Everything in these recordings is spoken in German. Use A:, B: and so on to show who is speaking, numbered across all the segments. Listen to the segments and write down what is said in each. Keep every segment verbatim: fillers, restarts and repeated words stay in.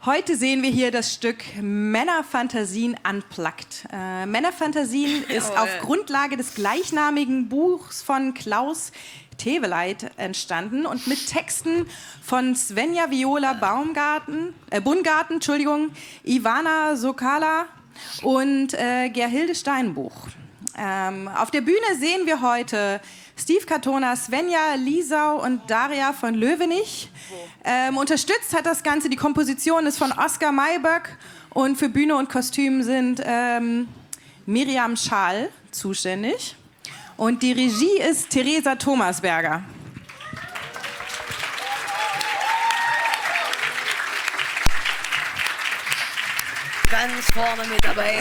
A: Heute sehen wir hier das Stück Männerfantasien Unplugged. Äh, Männerfantasien ist auf Grundlage des gleichnamigen Buchs von Klaus Teveleit entstanden und mit Texten von Svenja Viola Baumgarten, äh, Bungarten, Entschuldigung, Ivana Sokala und äh, Gerhilde Steinbuch. Ähm, auf der Bühne sehen wir heute Steve Katona, Svenja Liesau und Daria von Löwenich. Ähm, unterstützt hat das Ganze, die Komposition ist von Oskar Mayböck und für Bühne und Kostüm sind ähm, Miriam Schaal zuständig. Und die Regie ist Theresa Thomasberger.
B: Ganz vorne mit dabei.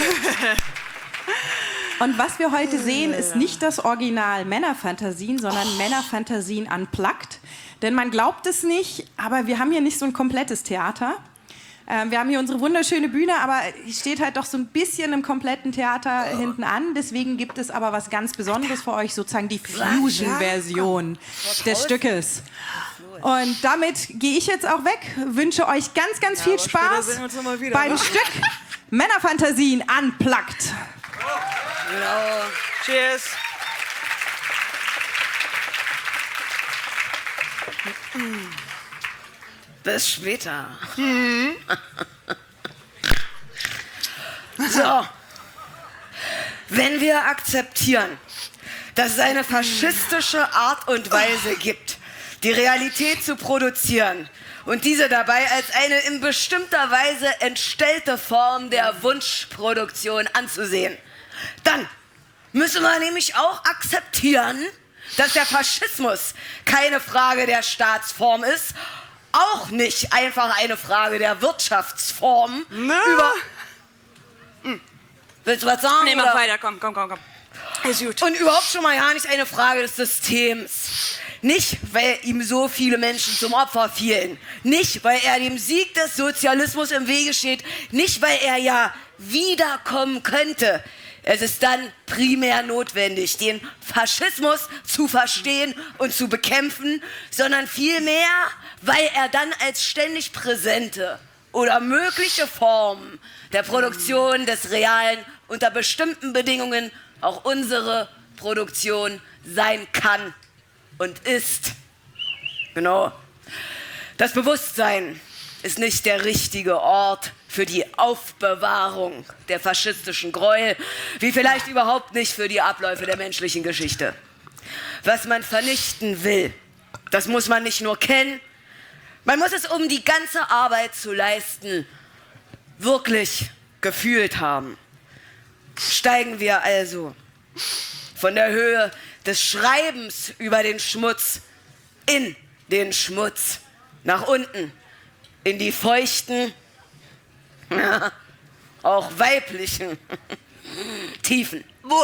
A: Und was wir heute sehen, ist nicht das Original Männerfantasien, sondern oh. Männerfantasien Unplugged. Denn man glaubt es nicht, aber wir haben hier nicht so ein komplettes Theater. Ähm, wir haben hier unsere wunderschöne Bühne, aber die steht halt doch so ein bisschen im kompletten Theater oh. hinten an. Deswegen gibt es aber was ganz Besonderes für euch, sozusagen die Fusion-Version ja, des Stückes. Und damit gehe ich jetzt auch weg, wünsche euch ganz, ganz ja, viel Spaß wieder, beim ne? Stück Männerfantasien Unplugged.
B: Genau. Cheers. Bis später. Mhm. So. Wenn wir akzeptieren, dass es eine faschistische Art und Weise gibt, die Realität zu produzieren und diese dabei als eine in bestimmter Weise entstellte Form der Wunschproduktion anzusehen, dann müssen wir nämlich auch akzeptieren, dass der Faschismus keine Frage der Staatsform ist, auch nicht einfach eine Frage der Wirtschaftsform. Na. Über hm. Willst du was sagen?
C: Nee, mach weiter, komm, komm, komm, komm.
B: Ist gut. Und überhaupt schon mal ja nicht eine Frage des Systems. Nicht, weil ihm so viele Menschen zum Opfer fielen. Nicht, weil er dem Sieg des Sozialismus im Wege steht. Nicht, weil er ja wiederkommen könnte. Es ist dann primär notwendig, den Faschismus zu verstehen und zu bekämpfen, sondern vielmehr, weil er dann als ständig präsente oder mögliche Form der Produktion des Realen unter bestimmten Bedingungen auch unsere Produktion sein kann und ist. Genau. Das Bewusstsein ist nicht der richtige Ort für die Aufbewahrung der faschistischen Gräuel, wie vielleicht überhaupt nicht für die Abläufe der menschlichen Geschichte. Was man vernichten will, das muss man nicht nur kennen, man muss es, um die ganze Arbeit zu leisten, wirklich gefühlt haben. Steigen wir also von der Höhe des Schreibens über den Schmutz in den Schmutz, nach unten, in die feuchten, ja, auch weiblichen Tiefen.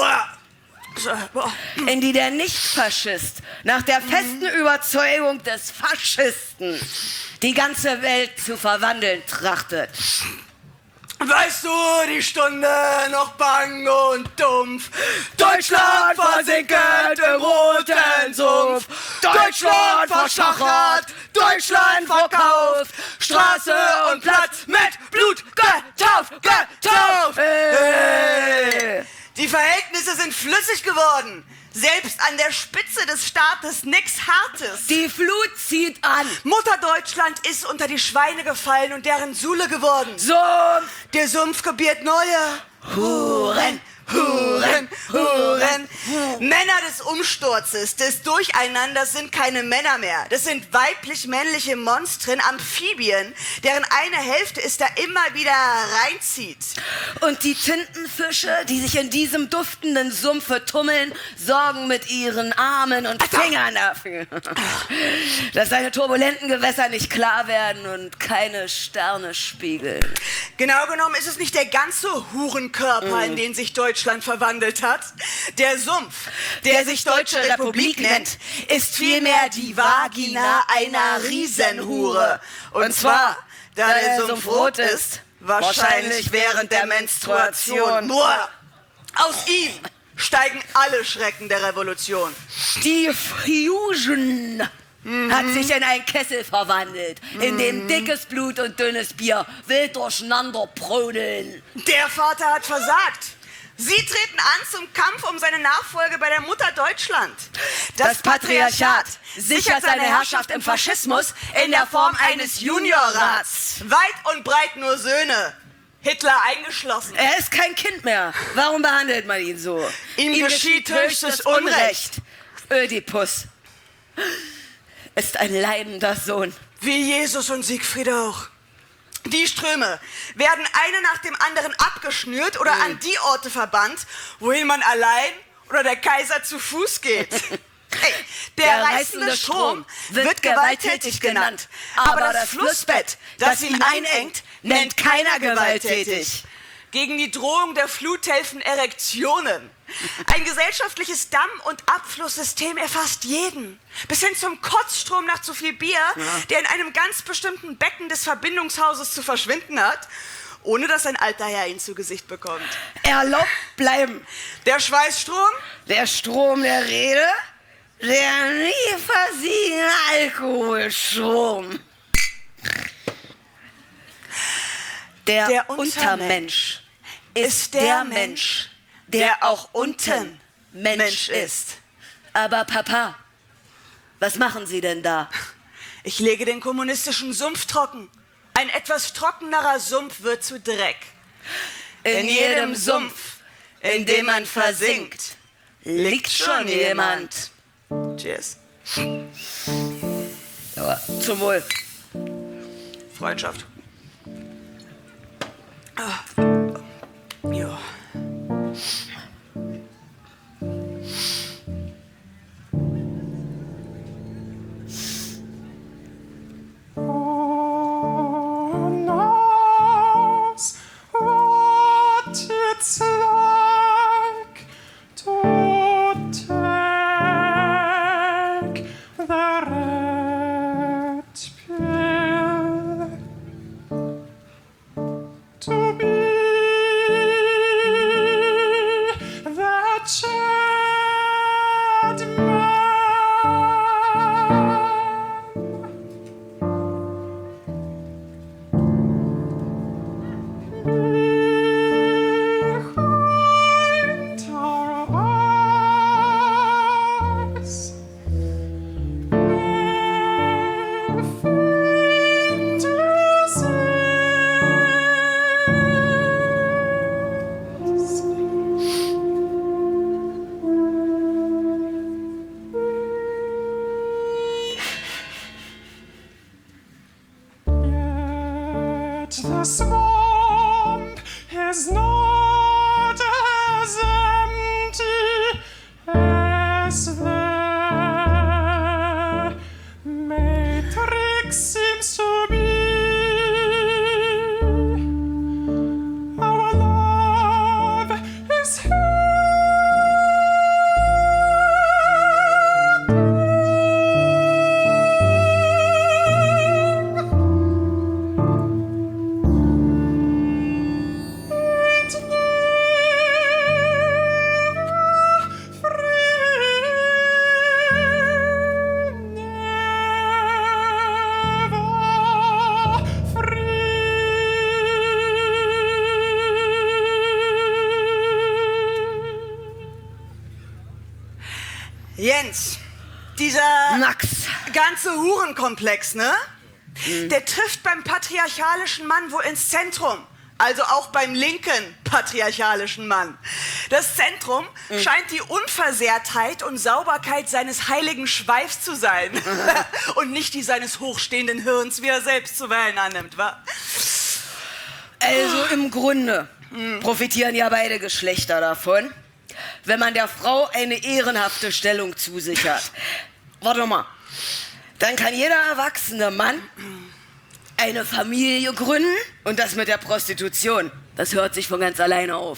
B: In die der Nicht-Faschist nach der festen Überzeugung des Faschisten die ganze Welt zu verwandeln trachtet.
D: Weißt du, die Stunde noch bang und dumpf. Deutschland versinket im roten Sumpf. Deutschland verschachert, Deutschland verkauft. Straße und Platz mit Blut getauft, getauft. Hey. Die Verhältnisse sind flüssig geworden. Selbst an der Spitze des Staates nix Hartes.
B: Die Flut zieht an.
D: Mutter Deutschland ist unter die Schweine gefallen und deren Sule geworden.
B: Sumpf.
D: Der Sumpf gebiert neue Huren, Huren, Huren. Männer des Umsturzes, des Durcheinanders sind keine Männer mehr. Das sind weiblich-männliche Monstren, Amphibien, deren eine Hälfte es da immer wieder reinzieht.
B: Und die Tintenfische, die sich in diesem duftenden Sumpfe tummeln, sorgen mit ihren Armen und Fingern dafür, dass seine turbulenten Gewässer nicht klar werden und keine Sterne spiegeln.
D: Genau genommen ist es nicht der ganze Hurenkörper, mm. in den sich Deutschland verwandelt hat. Der Sumpf, der, der sich Deutsche Republik nennt, ist vielmehr die Vagina einer Riesenhure. Und zwar, da der Sumpf rot ist, wahrscheinlich während der Menstruation. Boah. Aus ihm steigen alle Schrecken der Revolution.
B: Die Fusion mhm. hat sich in einen Kessel verwandelt, mhm. in dem dickes Blut und dünnes Bier wild durcheinander brodeln.
D: Der Vater hat versagt. Sie treten an zum Kampf um seine Nachfolge bei der Mutter Deutschland.
B: Das, das Patriarchat sichert seine Herrschaft im Faschismus in der Form eines Juniorrats.
D: Weit und breit nur Söhne. Hitler eingeschlossen.
B: Er ist kein Kind mehr. Warum behandelt man ihn so?
D: Ihm, Ihm geschieht höchstes Unrecht.
B: Ödipus ist ein leidender Sohn.
D: Wie Jesus und Siegfried auch. Die Ströme werden eine nach dem anderen abgeschnürt oder mhm. an die Orte verbannt, wohin man allein oder der Kaiser zu Fuß geht. Hey, der, der reißende Strom wird gewalttätig genannt, aber das Flussbett, das ihn einengt, nennt keiner gewalttätig. Gegen die Drohung der Flut helfen Erektionen. Ein gesellschaftliches Damm- und Abflusssystem erfasst jeden. Bis hin zum Kotzstrom nach zu viel Bier, ja. der in einem ganz bestimmten Becken des Verbindungshauses zu verschwinden hat, ohne dass ein alter Herr ihn zu Gesicht bekommt.
B: Erlaubt bleiben.
D: Der Schweißstrom?
B: Der Strom der Rede? Der nie versiegene Alkoholstrom. Der, der Untermensch ist der Mensch, der auch unten Mensch ist. Aber Papa, was machen Sie denn da?
D: Ich lege den kommunistischen Sumpf trocken. Ein etwas trockenerer Sumpf wird zu Dreck.
B: In, in jedem Sumpf, in dem man versinkt, liegt schon jemand.
D: Cheers.
B: Ja, zum Wohl.
D: Freundschaft. Ah. Ja.
C: The swamp is not as empty as the matrix seems to be. Our love is here.
D: Jens, dieser
B: Max.
D: ganze Hurenkomplex, ne? Mhm. Der trifft beim patriarchalischen Mann wohl ins Zentrum. Also auch beim linken patriarchalischen Mann. Das Zentrum mhm. scheint die Unversehrtheit und Sauberkeit seines heiligen Schweifs zu sein. Und nicht die seines hochstehenden Hirns, wie er selbst zuweilen annimmt, wa?
B: Also im Grunde mhm. profitieren ja beide Geschlechter davon, wenn man der Frau eine ehrenhafte Stellung zusichert. Warte mal, dann kann jeder erwachsene Mann eine Familie gründen und das mit der Prostitution. Das hört sich von ganz alleine auf.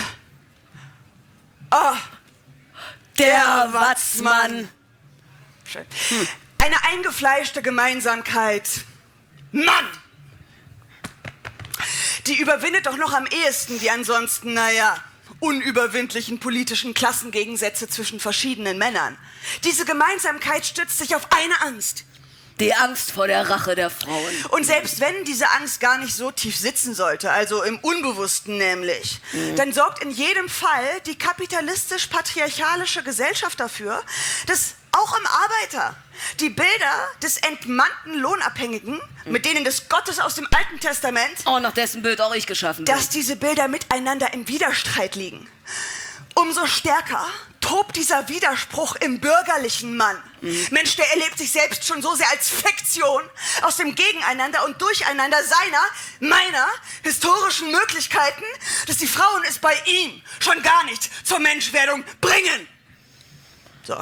D: Oh,
B: der, der Watzmann.
D: Schön. Hm. Eine eingefleischte Gemeinsamkeit. Mann! Die überwindet doch noch am ehesten die ansonsten, naja, unüberwindlichen politischen Klassengegensätze zwischen verschiedenen Männern. Diese Gemeinsamkeit stützt sich auf eine Angst.
B: Die Angst vor der Rache der Frauen.
D: Und selbst wenn diese Angst gar nicht so tief sitzen sollte, also im Unbewussten nämlich, mhm. dann sorgt in jedem Fall die kapitalistisch-patriarchalische Gesellschaft dafür, dass auch im Arbeiter die Bilder des entmannten Lohnabhängigen, mhm. mit denen des Gottes aus dem Alten Testament,
B: oh, nach dessen Bild auch ich geschaffen bin,
D: dass diese Bilder miteinander im Widerstreit liegen. Umso stärker tobt dieser Widerspruch im bürgerlichen Mann. Mhm. Mensch, der erlebt sich selbst schon so sehr als Fiktion aus dem Gegeneinander und Durcheinander seiner, meiner historischen Möglichkeiten, dass die Frauen es bei ihm schon gar nicht zur Menschwerdung bringen. So.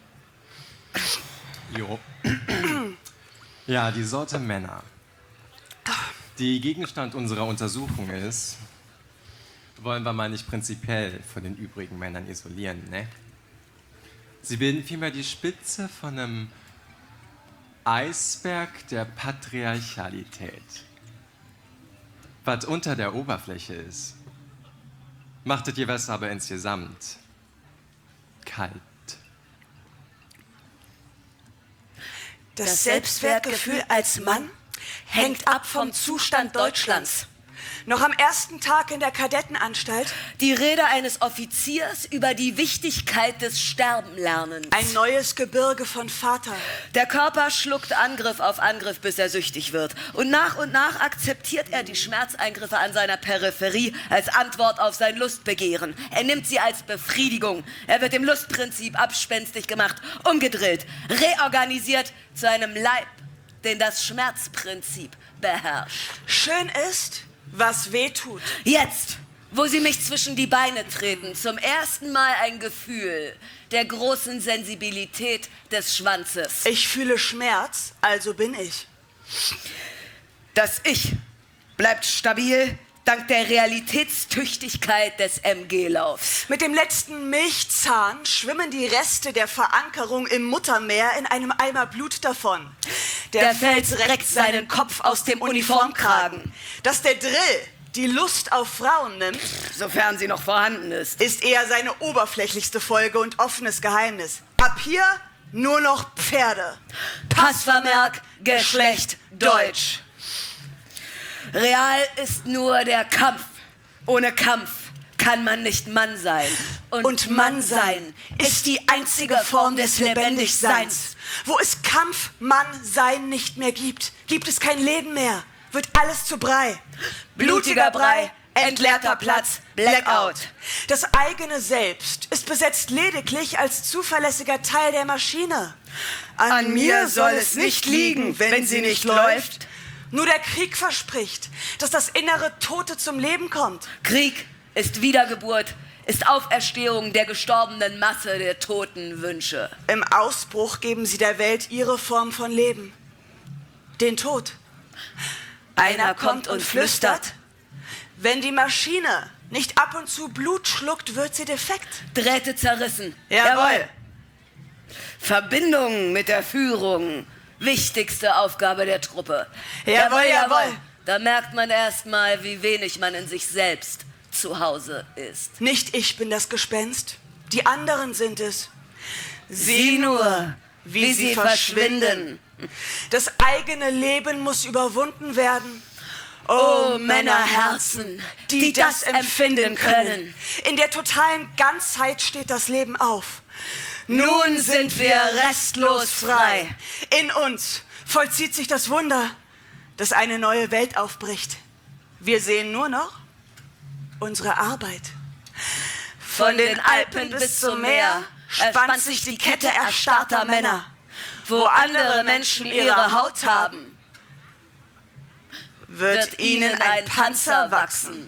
E: Jo. Ja, die Sorte Männer, die Gegenstand unserer Untersuchung ist, wollen wir mal nicht prinzipiell von den übrigen Männern isolieren, ne? Sie bilden vielmehr die Spitze von einem Eisberg der Patriarchalität. Was unter der Oberfläche ist, macht es jeweils aber insgesamt kalt.
D: Das Selbstwertgefühl als Mann hängt ab vom Zustand Deutschlands. Noch am ersten Tag in der Kadettenanstalt
B: die Rede eines Offiziers über die Wichtigkeit des Sterbenlernens.
D: Ein neues Gebirge von Vater.
B: Der Körper schluckt Angriff auf Angriff, bis er süchtig wird. Und nach und nach akzeptiert er die Schmerzeingriffe an seiner Peripherie als Antwort auf sein Lustbegehren. Er nimmt sie als Befriedigung. Er wird dem Lustprinzip abspenstig gemacht, umgedrillt, reorganisiert zu einem Leib, den das Schmerzprinzip beherrscht.
D: Schön ist, was weh tut.
B: Jetzt, wo sie mich zwischen die Beine treten, zum ersten Mal ein Gefühl der großen Sensibilität des Schwanzes.
D: Ich fühle Schmerz, also bin ich.
B: Das Ich bleibt stabil dank der Realitätstüchtigkeit des M G-Laufs.
D: Mit dem letzten Milchzahn schwimmen die Reste der Verankerung im Muttermeer in einem Eimer Blut davon.
B: Der, der Fels reckt seinen Kopf aus dem Uniformkragen.
D: Dass der Drill die Lust auf Frauen nimmt,
B: sofern sie noch vorhanden ist,
D: ist eher seine oberflächlichste Folge und offenes Geheimnis. Ab hier nur noch Pferde.
B: Passvermerk, Geschlecht Deutsch. Real ist nur der Kampf. Ohne Kampf kann man nicht Mann sein. Und,
D: und Mann sein ist die einzige Form des Lebendigseins. Wo es Kampf, Mann sein nicht mehr gibt, gibt es kein Leben mehr, wird alles zu Brei.
B: Blutiger Brei, entleerter Platz, Blackout.
D: Das eigene Selbst ist besetzt lediglich als zuverlässiger Teil der Maschine.
B: An, An mir soll es nicht liegen, wenn, wenn sie nicht läuft.
D: Nur der Krieg verspricht, dass das innere Tote zum Leben kommt.
B: Krieg ist Wiedergeburt, ist Auferstehung der gestorbenen Masse der toten Wünsche.
D: Im Ausbruch geben sie der Welt ihre Form von Leben. Den Tod.
B: Einer, Einer kommt und flüstert.
D: Wenn die Maschine nicht ab und zu Blut schluckt, wird sie defekt.
B: Drähte zerrissen.
D: Jawohl.
B: Verbindung mit der Führung. Wichtigste Aufgabe der Truppe.
D: Jawohl, jawohl.
B: Da merkt man erst mal, wie wenig man in sich selbst zu Hause ist.
D: Nicht ich bin das Gespenst, die anderen sind es.
B: Sieh nur, wie, wie sie, sie verschwinden.
D: Das eigene Leben muss überwunden werden.
B: Oh, Männerherzen, die, die das empfinden können.
D: In der totalen Ganzheit steht das Leben auf.
B: Nun sind wir restlos frei.
D: In uns vollzieht sich das Wunder, dass eine neue Welt aufbricht. Wir sehen nur noch unsere Arbeit.
B: Von den Alpen bis zum Meer spannt sich die Kette erstarrter Männer. Wo andere Menschen ihre Haut haben, wird ihnen ein Panzer wachsen.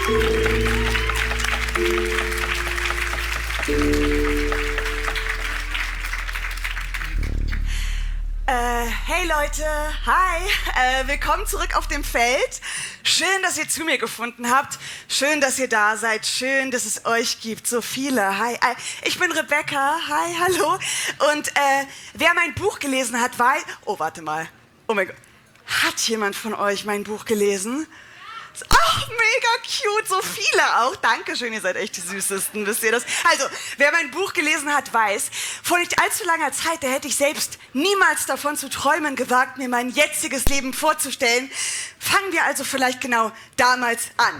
F: Äh, hey Leute, hi, äh, willkommen zurück auf dem Feld. Schön, dass ihr zu mir gefunden habt. Schön, dass ihr da seid. Schön, dass es euch gibt, so viele. Hi, äh, ich bin Rebecca. Hi, hallo. Und äh, wer mein Buch gelesen hat, weiß... Oh, warte mal. Oh mein Gott. Hat jemand von euch mein Buch gelesen? Ach, mega cute, so viele auch. Dankeschön, ihr seid echt die Süßesten, wisst ihr das? Also, wer mein Buch gelesen hat, weiß, vor nicht allzu langer Zeit, da hätte ich selbst niemals davon zu träumen gewagt, mir mein jetziges Leben vorzustellen. Fangen wir also vielleicht genau damals an.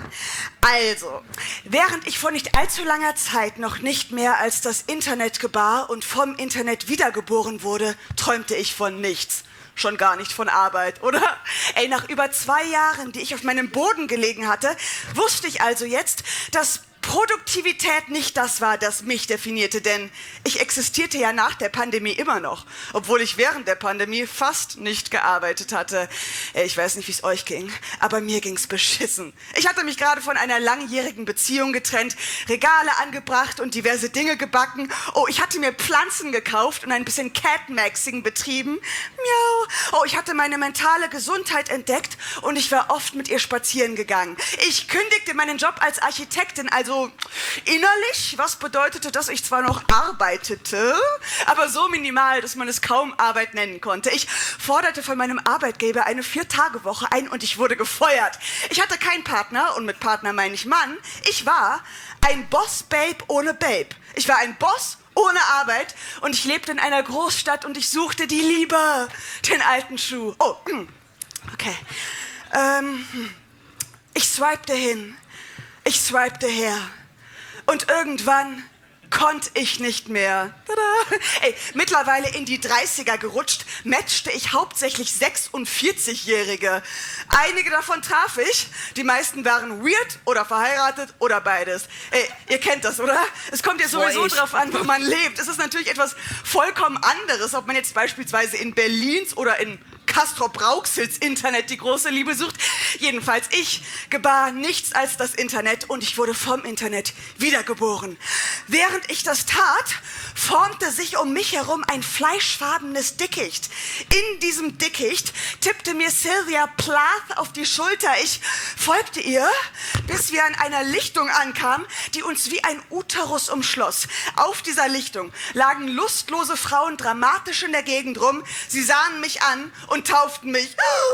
F: Also, während ich vor nicht allzu langer Zeit noch nicht mehr als das Internet gebar und vom Internet wiedergeboren wurde, träumte ich von nichts. Schon gar nicht von Arbeit, oder? Ey, nach über zwei Jahren, die ich auf meinem Boden gelegen hatte, wusste ich also jetzt, dass Produktivität nicht das war, das mich definierte, denn ich existierte ja nach der Pandemie immer noch, obwohl ich während der Pandemie fast nicht gearbeitet hatte. Ich weiß nicht, wie es euch ging, aber mir ging's beschissen. Ich hatte mich gerade von einer langjährigen Beziehung getrennt, Regale angebracht und diverse Dinge gebacken. Oh, ich hatte mir Pflanzen gekauft und ein bisschen Catmaxing betrieben. Miau. Oh, ich hatte meine mentale Gesundheit entdeckt und ich war oft mit ihr spazieren gegangen. Ich kündigte meinen Job als Architektin, also innerlich, was bedeutete, dass ich zwar noch arbeitete, aber so minimal, dass man es kaum Arbeit nennen konnte. Ich forderte von meinem Arbeitgeber eine Vier-Tage-Woche ein und ich wurde gefeuert. Ich hatte keinen Partner und mit Partner meine ich Mann. Ich war ein Boss-Babe ohne Babe. Ich war ein Boss ohne Arbeit und ich lebte in einer Großstadt und ich suchte die Liebe, den alten Schuh. Oh, okay. Ähm, ich swipete hin. Ich swipete her und irgendwann konnte ich nicht mehr. Tada. Ey, mittlerweile in die dreißiger gerutscht, matchte ich hauptsächlich sechsundvierzigjährige. Einige davon traf ich, die meisten waren weird oder verheiratet oder beides. Ey, ihr kennt das, oder? Es kommt ja sowieso
B: Boah,
F: drauf an, wo man lebt. Es ist natürlich etwas vollkommen anderes, ob man jetzt beispielsweise in Berlins oder in Castrop-Rauxels Internet die große Liebe sucht. Jedenfalls, ich gebar nichts als das Internet und ich wurde vom Internet wiedergeboren. Während ich das tat, formte sich um mich herum ein fleischfarbenes Dickicht. In diesem Dickicht tippte mir Sylvia Plath auf die Schulter. Ich folgte ihr, bis wir an einer Lichtung ankamen, die uns wie ein Uterus umschloss. Auf dieser Lichtung lagen lustlose Frauen dramatisch in der Gegend rum. Sie sahen mich an und tauften mich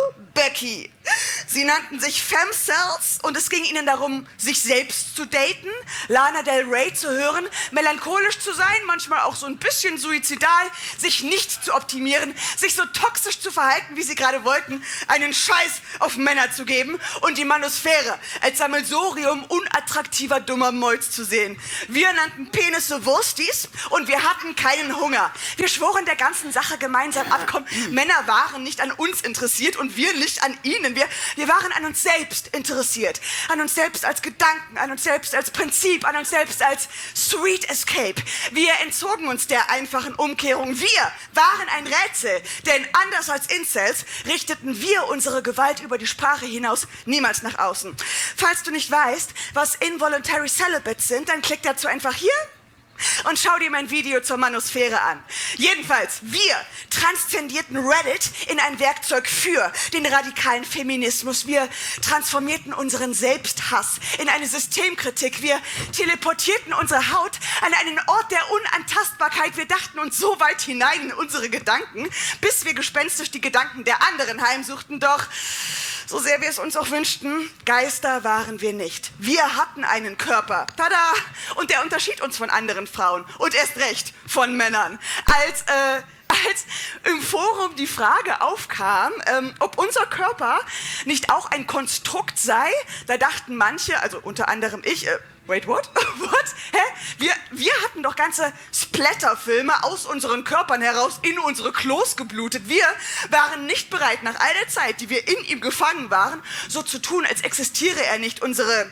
F: Becky. Sie nannten sich Femcells und es ging ihnen darum, sich selbst zu daten, Lana Del Rey zu hören, melancholisch zu sein, manchmal auch so ein bisschen suizidal, sich nicht zu optimieren, sich so toxisch zu verhalten, wie sie gerade wollten, einen Scheiß auf Männer zu geben und die Manosphäre als Sammelsurium unattraktiver, dummer Molz zu sehen. Wir nannten Penisse Wurstis und wir hatten keinen Hunger. Wir schworen der ganzen Sache gemeinsam ab, komm, Männer waren nicht an uns interessiert und wir nicht an ihnen. Wir, wir waren an uns selbst interessiert. An uns selbst als Gedanken, an uns selbst als Prinzip, an uns selbst als Sweet Escape. Wir entzogen uns der einfachen Umkehrung. Wir waren ein Rätsel, denn anders als Incels richteten wir unsere Gewalt über die Sprache hinaus niemals nach außen. Falls du nicht weißt, was Involuntary Celibates sind, dann klick dazu einfach hier und schau dir mein Video zur Manosphäre an. Jedenfalls, wir transzendierten Reddit in ein Werkzeug für den radikalen Feminismus. Wir transformierten unseren Selbsthass in eine Systemkritik. Wir teleportierten unsere Haut an einen Ort der Unantastbarkeit. Wir dachten uns so weit hinein in unsere Gedanken, bis wir gespenstisch die Gedanken der anderen heimsuchten. Doch so sehr wir es uns auch wünschten, Geister waren wir nicht. Wir hatten einen Körper. Tada! Und der unterschied uns von anderen Frauen. Und erst recht von Männern. Als, äh, als im Forum die Frage aufkam, ähm, ob unser Körper nicht auch ein Konstrukt sei, da dachten manche, also unter anderem ich, äh, wait, what? What? Hä? Wir, wir hatten doch ganze Splatterfilme aus unseren Körpern heraus in unsere Klos geblutet. Wir waren nicht bereit, nach all der Zeit, die wir in ihm gefangen waren, so zu tun, als existiere er nicht. Unsere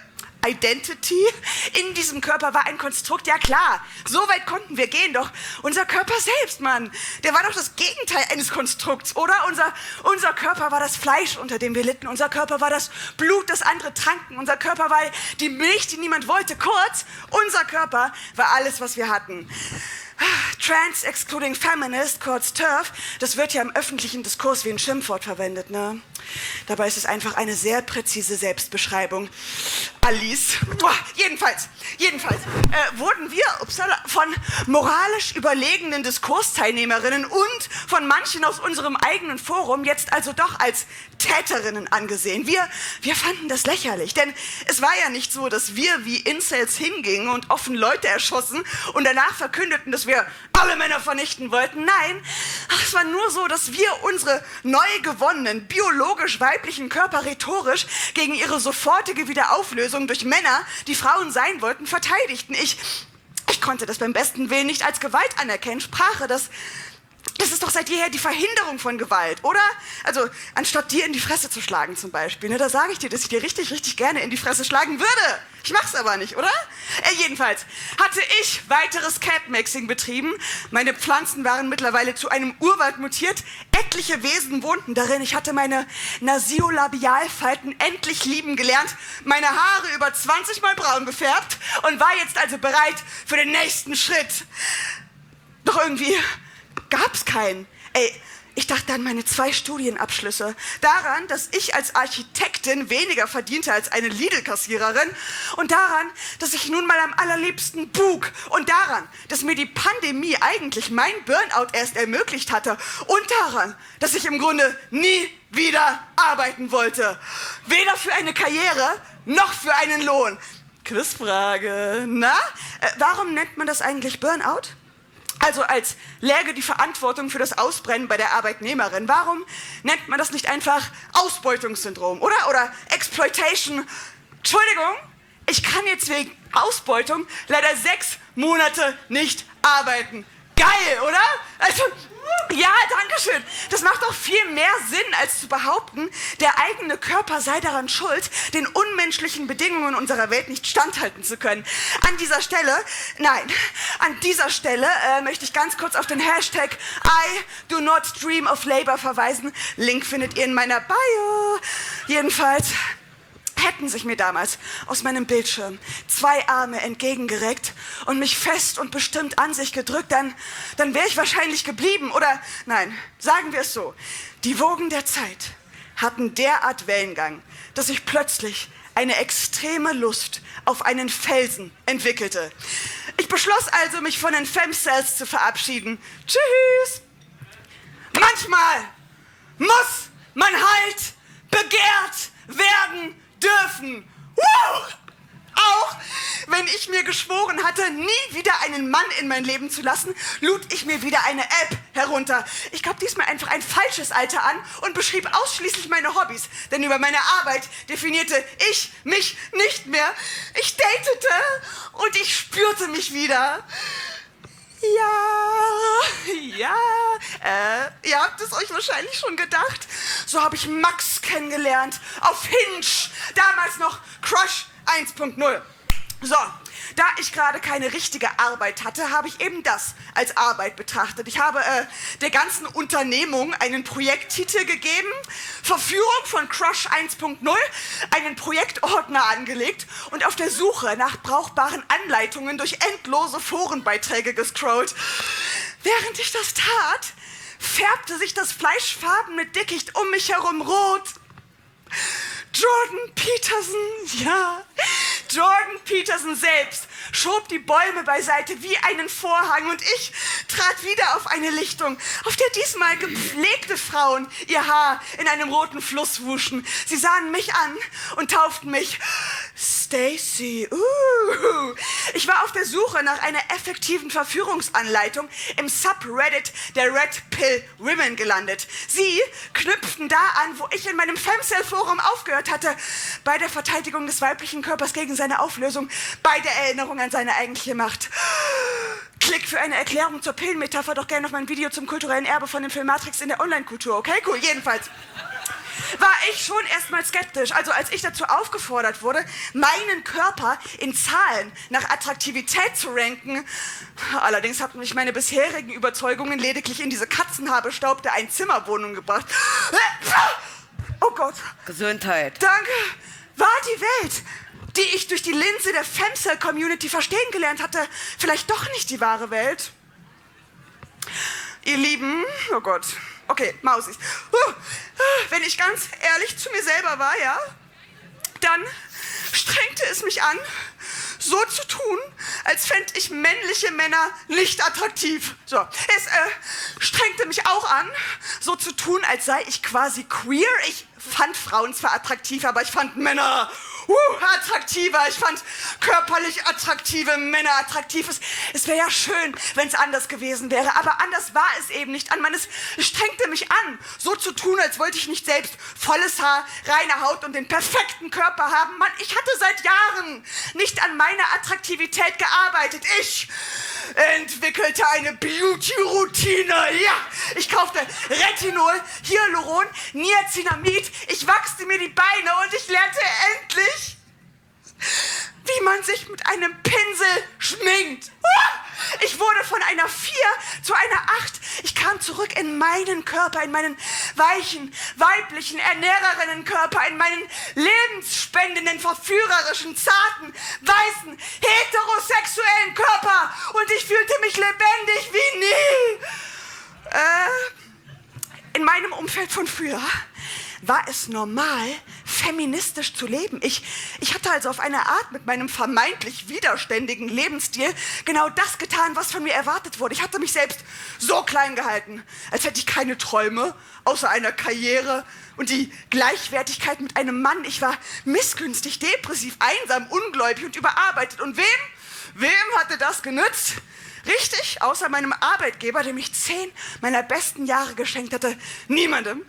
F: Identity in diesem Körper war ein Konstrukt, ja klar, so weit konnten wir gehen, doch unser Körper selbst, Mann, der war doch das Gegenteil eines Konstrukts, oder? Unser, unser Körper war das Fleisch, unter dem wir litten, unser Körper war das Blut, das andere tranken, unser Körper war die Milch, die niemand wollte, kurz, unser Körper war alles, was wir hatten. Trans excluding feminist, kurz TERF, das wird ja im öffentlichen Diskurs wie ein Schimpfwort verwendet, ne? Dabei ist es einfach eine sehr präzise Selbstbeschreibung. Alice. Boah, jedenfalls, jedenfalls äh, wurden wir upsala, von moralisch überlegenen Diskursteilnehmerinnen und von manchen aus unserem eigenen Forum jetzt also doch als Täterinnen angesehen. Wir, wir fanden das lächerlich, denn es war ja nicht so, dass wir wie Incels hingingen und offen Leute erschossen und danach verkündeten, dass wir alle Männer vernichten wollten. Nein, ach, es war nur so, dass wir unsere neu gewonnenen, biologisch weiblichen Körper rhetorisch gegen ihre sofortige Wiederauflösung durch Männer, die Frauen sein wollten, verteidigten. Ich, ich konnte das beim besten Willen nicht als Gewalt anerkennen. Sprache, das, das ist doch seit jeher die Verhinderung von Gewalt, oder? Also, anstatt dir in die Fresse zu schlagen zum Beispiel, ne, da sage ich dir, dass ich dir richtig, richtig gerne in die Fresse schlagen würde. Ich mach's aber nicht, oder? Äh, jedenfalls hatte ich weiteres Cat-Mixing betrieben. Meine Pflanzen waren mittlerweile zu einem Urwald mutiert. Etliche Wesen wohnten darin. Ich hatte meine Nasiolabialfalten endlich lieben gelernt, meine Haare über zwanzig Mal braun gefärbt und war jetzt also bereit für den nächsten Schritt. Doch irgendwie gab's keinen. Ey, ich dachte an meine zwei Studienabschlüsse, daran, dass ich als Architektin weniger verdiente als eine Lidl-Kassiererin und daran, dass ich nun mal am allerliebsten bug und daran, dass mir die Pandemie eigentlich mein Burnout erst ermöglicht hatte und daran, dass ich im Grunde nie wieder arbeiten wollte. Weder für eine Karriere noch für einen Lohn. Quizfrage, na? Äh, warum nennt man das eigentlich Burnout? Also als läge die Verantwortung für das Ausbrennen bei der Arbeitnehmerin. Warum nennt man das nicht einfach Ausbeutungssyndrom, oder? Oder Exploitation. Entschuldigung, ich kann jetzt wegen Ausbeutung leider sechs Monate nicht arbeiten. Geil, oder? Also, ja, danke schön. Das macht doch viel mehr Sinn, als zu behaupten, der eigene Körper sei daran schuld, den unmenschlichen Bedingungen unserer Welt nicht standhalten zu können. An dieser Stelle, nein, an dieser Stelle äh, möchte ich ganz kurz auf den Hashtag I do not dream of labor verweisen. Link findet ihr in meiner Bio. Jedenfalls hätten sich mir damals aus meinem Bildschirm zwei Arme entgegengereckt und mich fest und bestimmt an sich gedrückt, dann, dann wäre ich wahrscheinlich geblieben. Oder, nein, sagen wir es so, die Wogen der Zeit hatten derart Wellengang, dass ich plötzlich eine extreme Lust auf einen Felsen entwickelte. Ich beschloss also, mich von den Femcells zu verabschieden. Tschüss! Manchmal muss man halt begehrt werden dürfen. Woo! Auch wenn ich mir geschworen hatte, nie wieder einen Mann in mein Leben zu lassen, lud ich mir wieder eine App herunter. Ich gab diesmal einfach ein falsches Alter an und beschrieb ausschließlich meine Hobbys. Denn über meine Arbeit definierte ich mich nicht mehr. Ich datete und ich spürte mich wieder. Ja, ja, äh, ihr habt es euch wahrscheinlich schon gedacht. So habe ich Max kennengelernt, auf Hinge, damals noch Crush eins Punkt null. So, da ich gerade keine richtige Arbeit hatte, habe ich eben das als Arbeit betrachtet. Ich habe äh, der ganzen Unternehmung einen Projekttitel gegeben, Verführung von Crush eins Punkt null, einen Projektordner angelegt und auf der Suche nach brauchbaren Anleitungen durch endlose Forenbeiträge gescrollt. Während ich das tat, färbte sich das fleischfarbene Dickicht um mich herum rot. Jordan Peterson, ja, Jordan Peterson selbst schob die Bäume beiseite wie einen Vorhang und ich trat wieder auf eine Lichtung, auf der diesmal gepflegte Frauen ihr Haar in einem roten Fluss wuschen. Sie sahen mich an und tauften mich Stacy. Uh. Ich war auf der Suche nach einer effektiven Verführungsanleitung im Subreddit der Red Pill Women gelandet. Sie knüpften da an, wo ich in meinem Femcell-Forum aufgehört hatte, bei der Verteidigung des weiblichen Körpers gegen seine Auflösung, bei der Erinnerung an seine eigentliche Macht. Klick für eine Erklärung zur Pillenmetapher doch gerne auf mein Video zum kulturellen Erbe von dem Film Matrix in der Online-Kultur. Okay, cool, jedenfalls. war ich schon erstmal skeptisch. Also als ich dazu aufgefordert wurde, meinen Körper in Zahlen nach Attraktivität zu ranken. Allerdings hatten mich meine bisherigen Überzeugungen lediglich in diese katzenhaarbestaubte Einzimmerwohnung gebracht. Oh Gott.
B: Gesundheit.
F: Danke. War die Welt, die ich durch die Linse der Femcell-Community verstehen gelernt hatte, vielleicht doch nicht die wahre Welt? Ihr Lieben, oh Gott. Okay, Mausis. Uh, wenn ich ganz ehrlich zu mir selber war, ja, dann strengte es mich an, so zu tun, als fände ich männliche Männer nicht attraktiv. So, es äh, strengte mich auch an, so zu tun, als sei ich quasi queer. Ich fand Frauen zwar attraktiv, aber ich fand Männer uh, attraktiver. Ich fand körperlich attraktive Männer attraktiv. Es, es wäre ja schön, wenn es anders gewesen wäre, aber anders war es eben nicht. An meines es strengte mich an, so zu tun, als wollte ich nicht selbst volles Haar, reine Haut und den perfekten Körper haben. Mann, ich hatte seit Jahren nicht an meiner Attraktivität gearbeitet. Ich entwickelte eine Beauty-Routine. Ja, ich kaufte Retinol, Hyaluron, Niacinamid. Ich wachste mir die Beine und ich lernte endlich, wie man sich mit einem Pinsel schminkt. Ich wurde von einer vier zu einer acht. Ich kam zurück in meinen Körper, in meinen weichen, weiblichen Ernährerinnenkörper, in meinen lebensspendenden, verführerischen, zarten, weißen, heterosexuellen Körper. Und ich fühlte mich lebendig wie nie. Äh, in meinem Umfeld von früher war es normal, feministisch zu leben. Ich, ich hatte also auf eine Art mit meinem vermeintlich widerständigen Lebensstil genau das getan, was von mir erwartet wurde. Ich hatte mich selbst so klein gehalten, als hätte ich keine Träume, außer einer Karriere und die Gleichwertigkeit mit einem Mann. Ich war missgünstig, depressiv, einsam, ungläubig und überarbeitet. Und wem, wem hatte das genützt? Richtig, außer meinem Arbeitgeber, dem ich zehn meiner besten Jahre geschenkt hatte. Niemandem.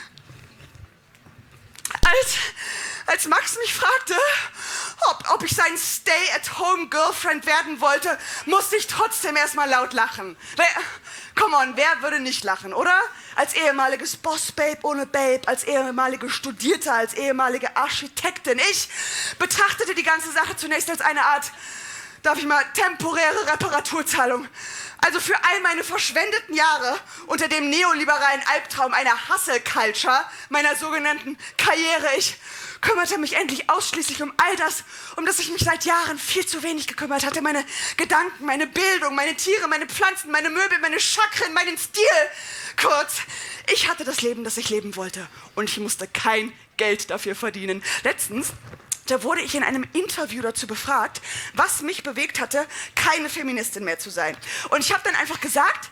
F: Als, als Max mich fragte, ob, ob ich sein Stay-at-home-Girlfriend werden wollte, musste ich trotzdem erstmal laut lachen. Wer, come on, wer würde nicht lachen, oder? Als ehemaliges Boss-Babe ohne Babe, als ehemalige Studierte, als ehemalige Architektin. Ich betrachtete die ganze Sache zunächst als eine Art, darf ich mal, temporäre Reparaturzahlung. Also für all meine verschwendeten Jahre unter dem neoliberalen Albtraum einer Hustle-Culture, meiner sogenannten Karriere. Ich kümmerte mich endlich ausschließlich um all das, um das ich mich seit Jahren viel zu wenig gekümmert hatte. Meine Gedanken, meine Bildung, meine Tiere, meine Pflanzen, meine Möbel, meine Chakren, meinen Stil. Kurz, ich hatte das Leben, das ich leben wollte. Und ich musste kein Geld dafür verdienen. Letztens Da wurde ich in einem Interview dazu befragt, was mich bewegt hatte, keine Feministin mehr zu sein. Und ich habe dann einfach gesagt,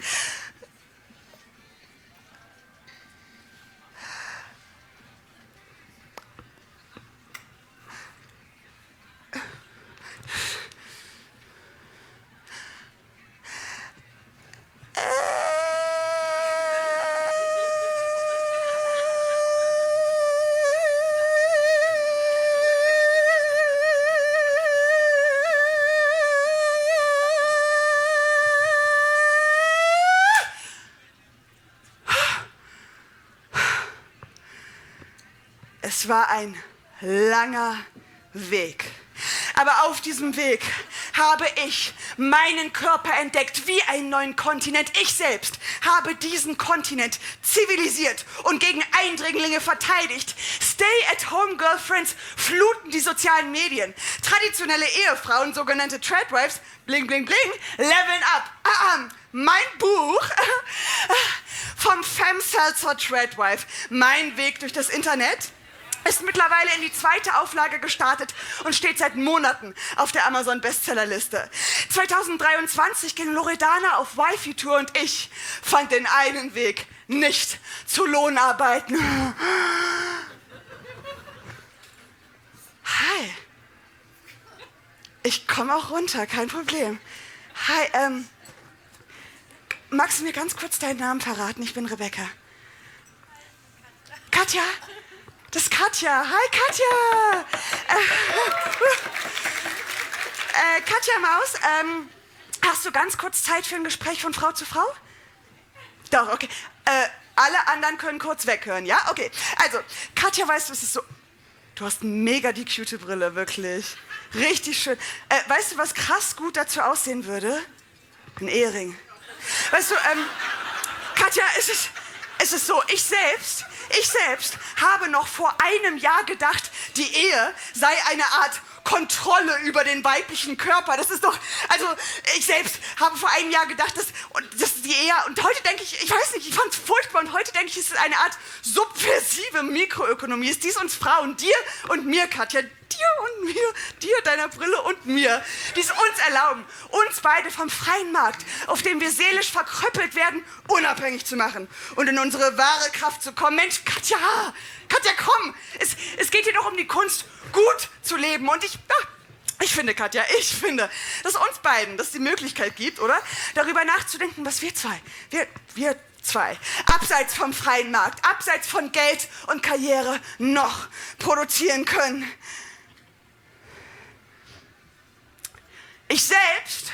F: es war ein langer Weg. Aber auf diesem Weg habe ich meinen Körper entdeckt wie einen neuen Kontinent. Ich selbst habe diesen Kontinent zivilisiert und gegen Eindringlinge verteidigt. Stay-at-home-Girlfriends fluten die sozialen Medien. Traditionelle Ehefrauen, sogenannte Tradwives, bling, bling, bling, leveln up. Ah, mein Buch vom Femcell zur Tradwife, mein Weg durch das Internet, ist mittlerweile in die zweite Auflage gestartet und steht seit Monaten auf der Amazon-Bestsellerliste. zweitausenddreiundzwanzig ging Loredana auf Wifi-Tour und ich fand den einen Weg, nicht zu Lohnarbeiten. Hi. Ich komme auch runter, kein Problem. Hi, ähm, magst du mir ganz kurz deinen Namen verraten? Ich bin Rebecca. Katja? Das ist Katja. Hi, Katja. Äh, äh, Katja Maus, ähm, hast du ganz kurz Zeit für ein Gespräch von Frau zu Frau? Doch, okay. Äh, Alle anderen können kurz weghören, ja? Okay. Also, Katja, weißt du, es ist so... Du hast mega die cute Brille, wirklich. Richtig schön. Äh, weißt du, was krass gut dazu aussehen würde? Ein Ehering. Weißt du, ähm, Katja, es ist, es ist so, ich selbst, ich selbst habe noch vor einem Jahr gedacht, die Ehe sei eine Art Kontrolle über den weiblichen Körper. Das ist doch, also ich selbst habe vor einem Jahr gedacht, dass, dass die Ehe, und heute denke ich, ich weiß nicht, ich fand es furchtbar, und heute denke ich, es ist eine Art subversive Mikroökonomie. Es ist dies uns Frauen, dir und mir, Katja, dir und mir, dir, deiner Brille und mir, die es uns erlauben, uns beide vom freien Markt, auf dem wir seelisch verkrüppelt werden, unabhängig zu machen und in unsere wahre Kraft zu kommen. Mensch, Katja, Katja, komm, es, es geht hier doch um die Kunst, gut zu leben. Und ich, ach, ich finde, Katja, ich finde, dass uns beiden das die Möglichkeit gibt, oder? Darüber nachzudenken, was wir zwei, wir, wir zwei, abseits vom freien Markt, abseits von Geld und Karriere noch produzieren können. Ich selbst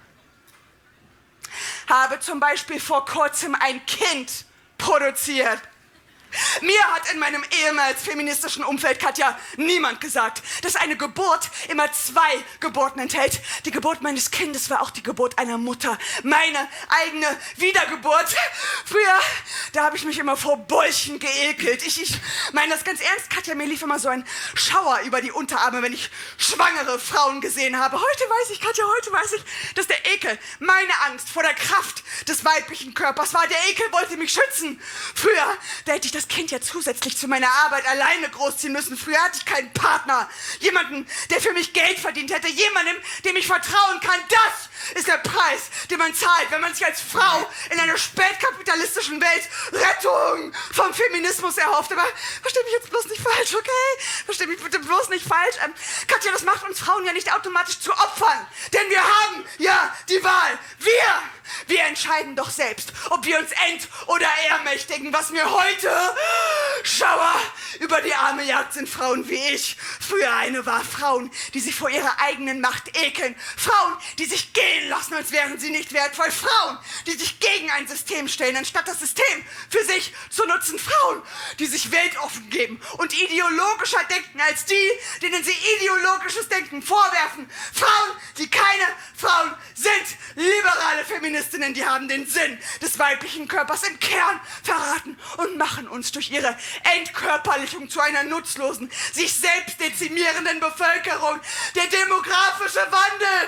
F: habe zum Beispiel vor kurzem ein Kind produziert. Mir hat in meinem ehemals feministischen Umfeld, Katja, niemand gesagt, dass eine Geburt immer zwei Geburten enthält. Die Geburt meines Kindes war auch die Geburt einer Mutter. Meine eigene Wiedergeburt. Früher, da habe ich mich immer vor Bolchen geekelt. Ich, ich meine das ganz ernst, Katja, mir lief immer so ein Schauer über die Unterarme, wenn ich schwangere Frauen gesehen habe. Heute weiß ich, Katja, heute weiß ich, dass der Ekel, meine Angst vor der Kraft des weiblichen Körpers war. Der Ekel wollte mich schützen. Früher, da hätte ich das Kind ja zusätzlich zu meiner Arbeit alleine großziehen müssen. Früher hatte ich keinen Partner. Jemanden, der für mich Geld verdient hätte. Jemandem, dem ich vertrauen kann. Das ist der Preis, den man zahlt, wenn man sich als Frau in einer spätkapitalistischen Welt Rettung vom Feminismus erhofft. Aber versteh mich jetzt bloß nicht falsch, okay? Versteh mich bitte bloß nicht falsch. Ähm, Katja, das macht uns Frauen ja nicht automatisch zu Opfern. Denn wir haben ja die Wahl. Wir, wir entscheiden doch selbst, ob wir uns ent- oder ermächtigen. Was mir heute Schauer über die Arme jagt, sind Frauen wie ich. Früher eine war Frauen, die sich vor ihrer eigenen Macht ekeln. Frauen, die sich gehen lassen, als wären sie nicht wertvoll. Frauen, die sich gegen ein System stellen, anstatt das System für sich zu nutzen. Frauen, die sich weltoffen geben und ideologischer denken als die, denen sie ideologisches Denken vorwerfen. Frauen, die keine Frauen sind. Liberale Feministinnen, die haben den Sinn des weiblichen Körpers im Kern verraten und machen uns durch ihre Entkörperlichung zu einer nutzlosen, sich selbst dezimierenden Bevölkerung. Der demografische Wandel,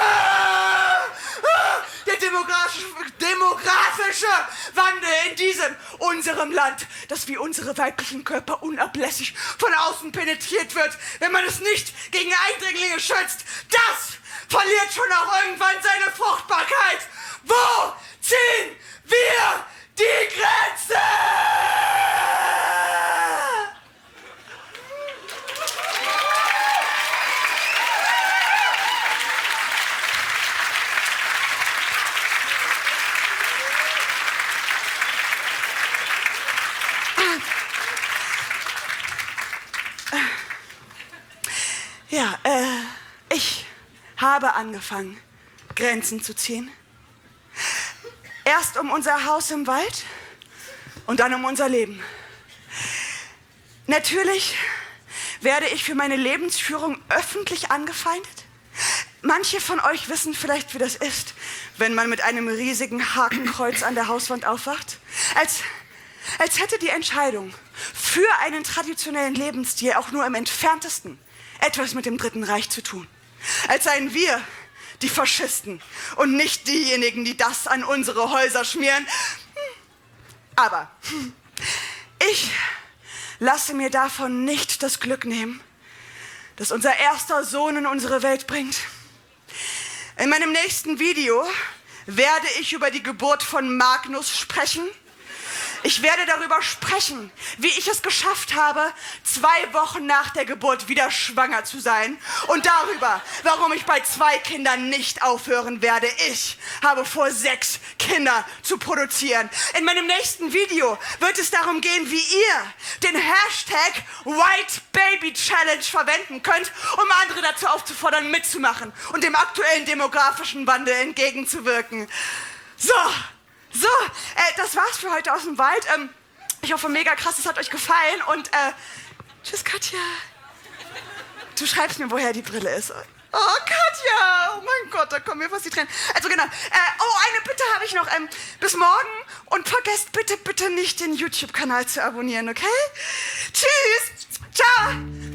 F: ah, ah, der demografische, demografische Wandel in diesem, unserem Land, das wie unsere weiblichen Körper unablässig von außen penetriert wird, wenn man es nicht gegen Eindringlinge schützt, das verliert schon auch irgendwann seine Fruchtbarkeit. Wo ziehen wir die Grenze? Ja, äh, ich habe angefangen, Grenzen zu ziehen. Erst um unser Haus im Wald und dann um unser Leben. Natürlich werde ich für meine Lebensführung öffentlich angefeindet. Manche von euch wissen vielleicht, wie das ist, wenn man mit einem riesigen Hakenkreuz an der Hauswand aufwacht. Als, als hätte die Entscheidung für einen traditionellen Lebensstil auch nur im entferntesten etwas mit dem Dritten Reich zu tun. Als seien wir die Faschisten und nicht diejenigen, die das an unsere Häuser schmieren. Aber ich lasse mir davon nicht das Glück nehmen, das unser erster Sohn in unsere Welt bringt. In meinem nächsten Video werde ich über die Geburt von Magnus sprechen. Ich werde darüber sprechen, wie ich es geschafft habe, zwei Wochen nach der Geburt wieder schwanger zu sein. Und darüber, warum ich bei zwei Kindern nicht aufhören werde. Ich habe vor, sechs Kinder zu produzieren. In meinem nächsten Video wird es darum gehen, wie ihr den Hashtag White Baby Challenge verwenden könnt, um andere dazu aufzufordern, mitzumachen und dem aktuellen demografischen Wandel entgegenzuwirken. So. So, äh, das war's für heute aus dem Wald. Ähm, ich hoffe, mega krass, es hat euch gefallen. Und äh, tschüss, Katja. Du schreibst mir, woher die Brille ist. Oh, Katja! Oh mein Gott, da kommen mir fast die Tränen. Also genau. Äh, oh, eine Bitte habe ich noch. Ähm, bis morgen. Und vergesst bitte, bitte nicht, den YouTube-Kanal zu abonnieren, okay? Tschüss! Ciao!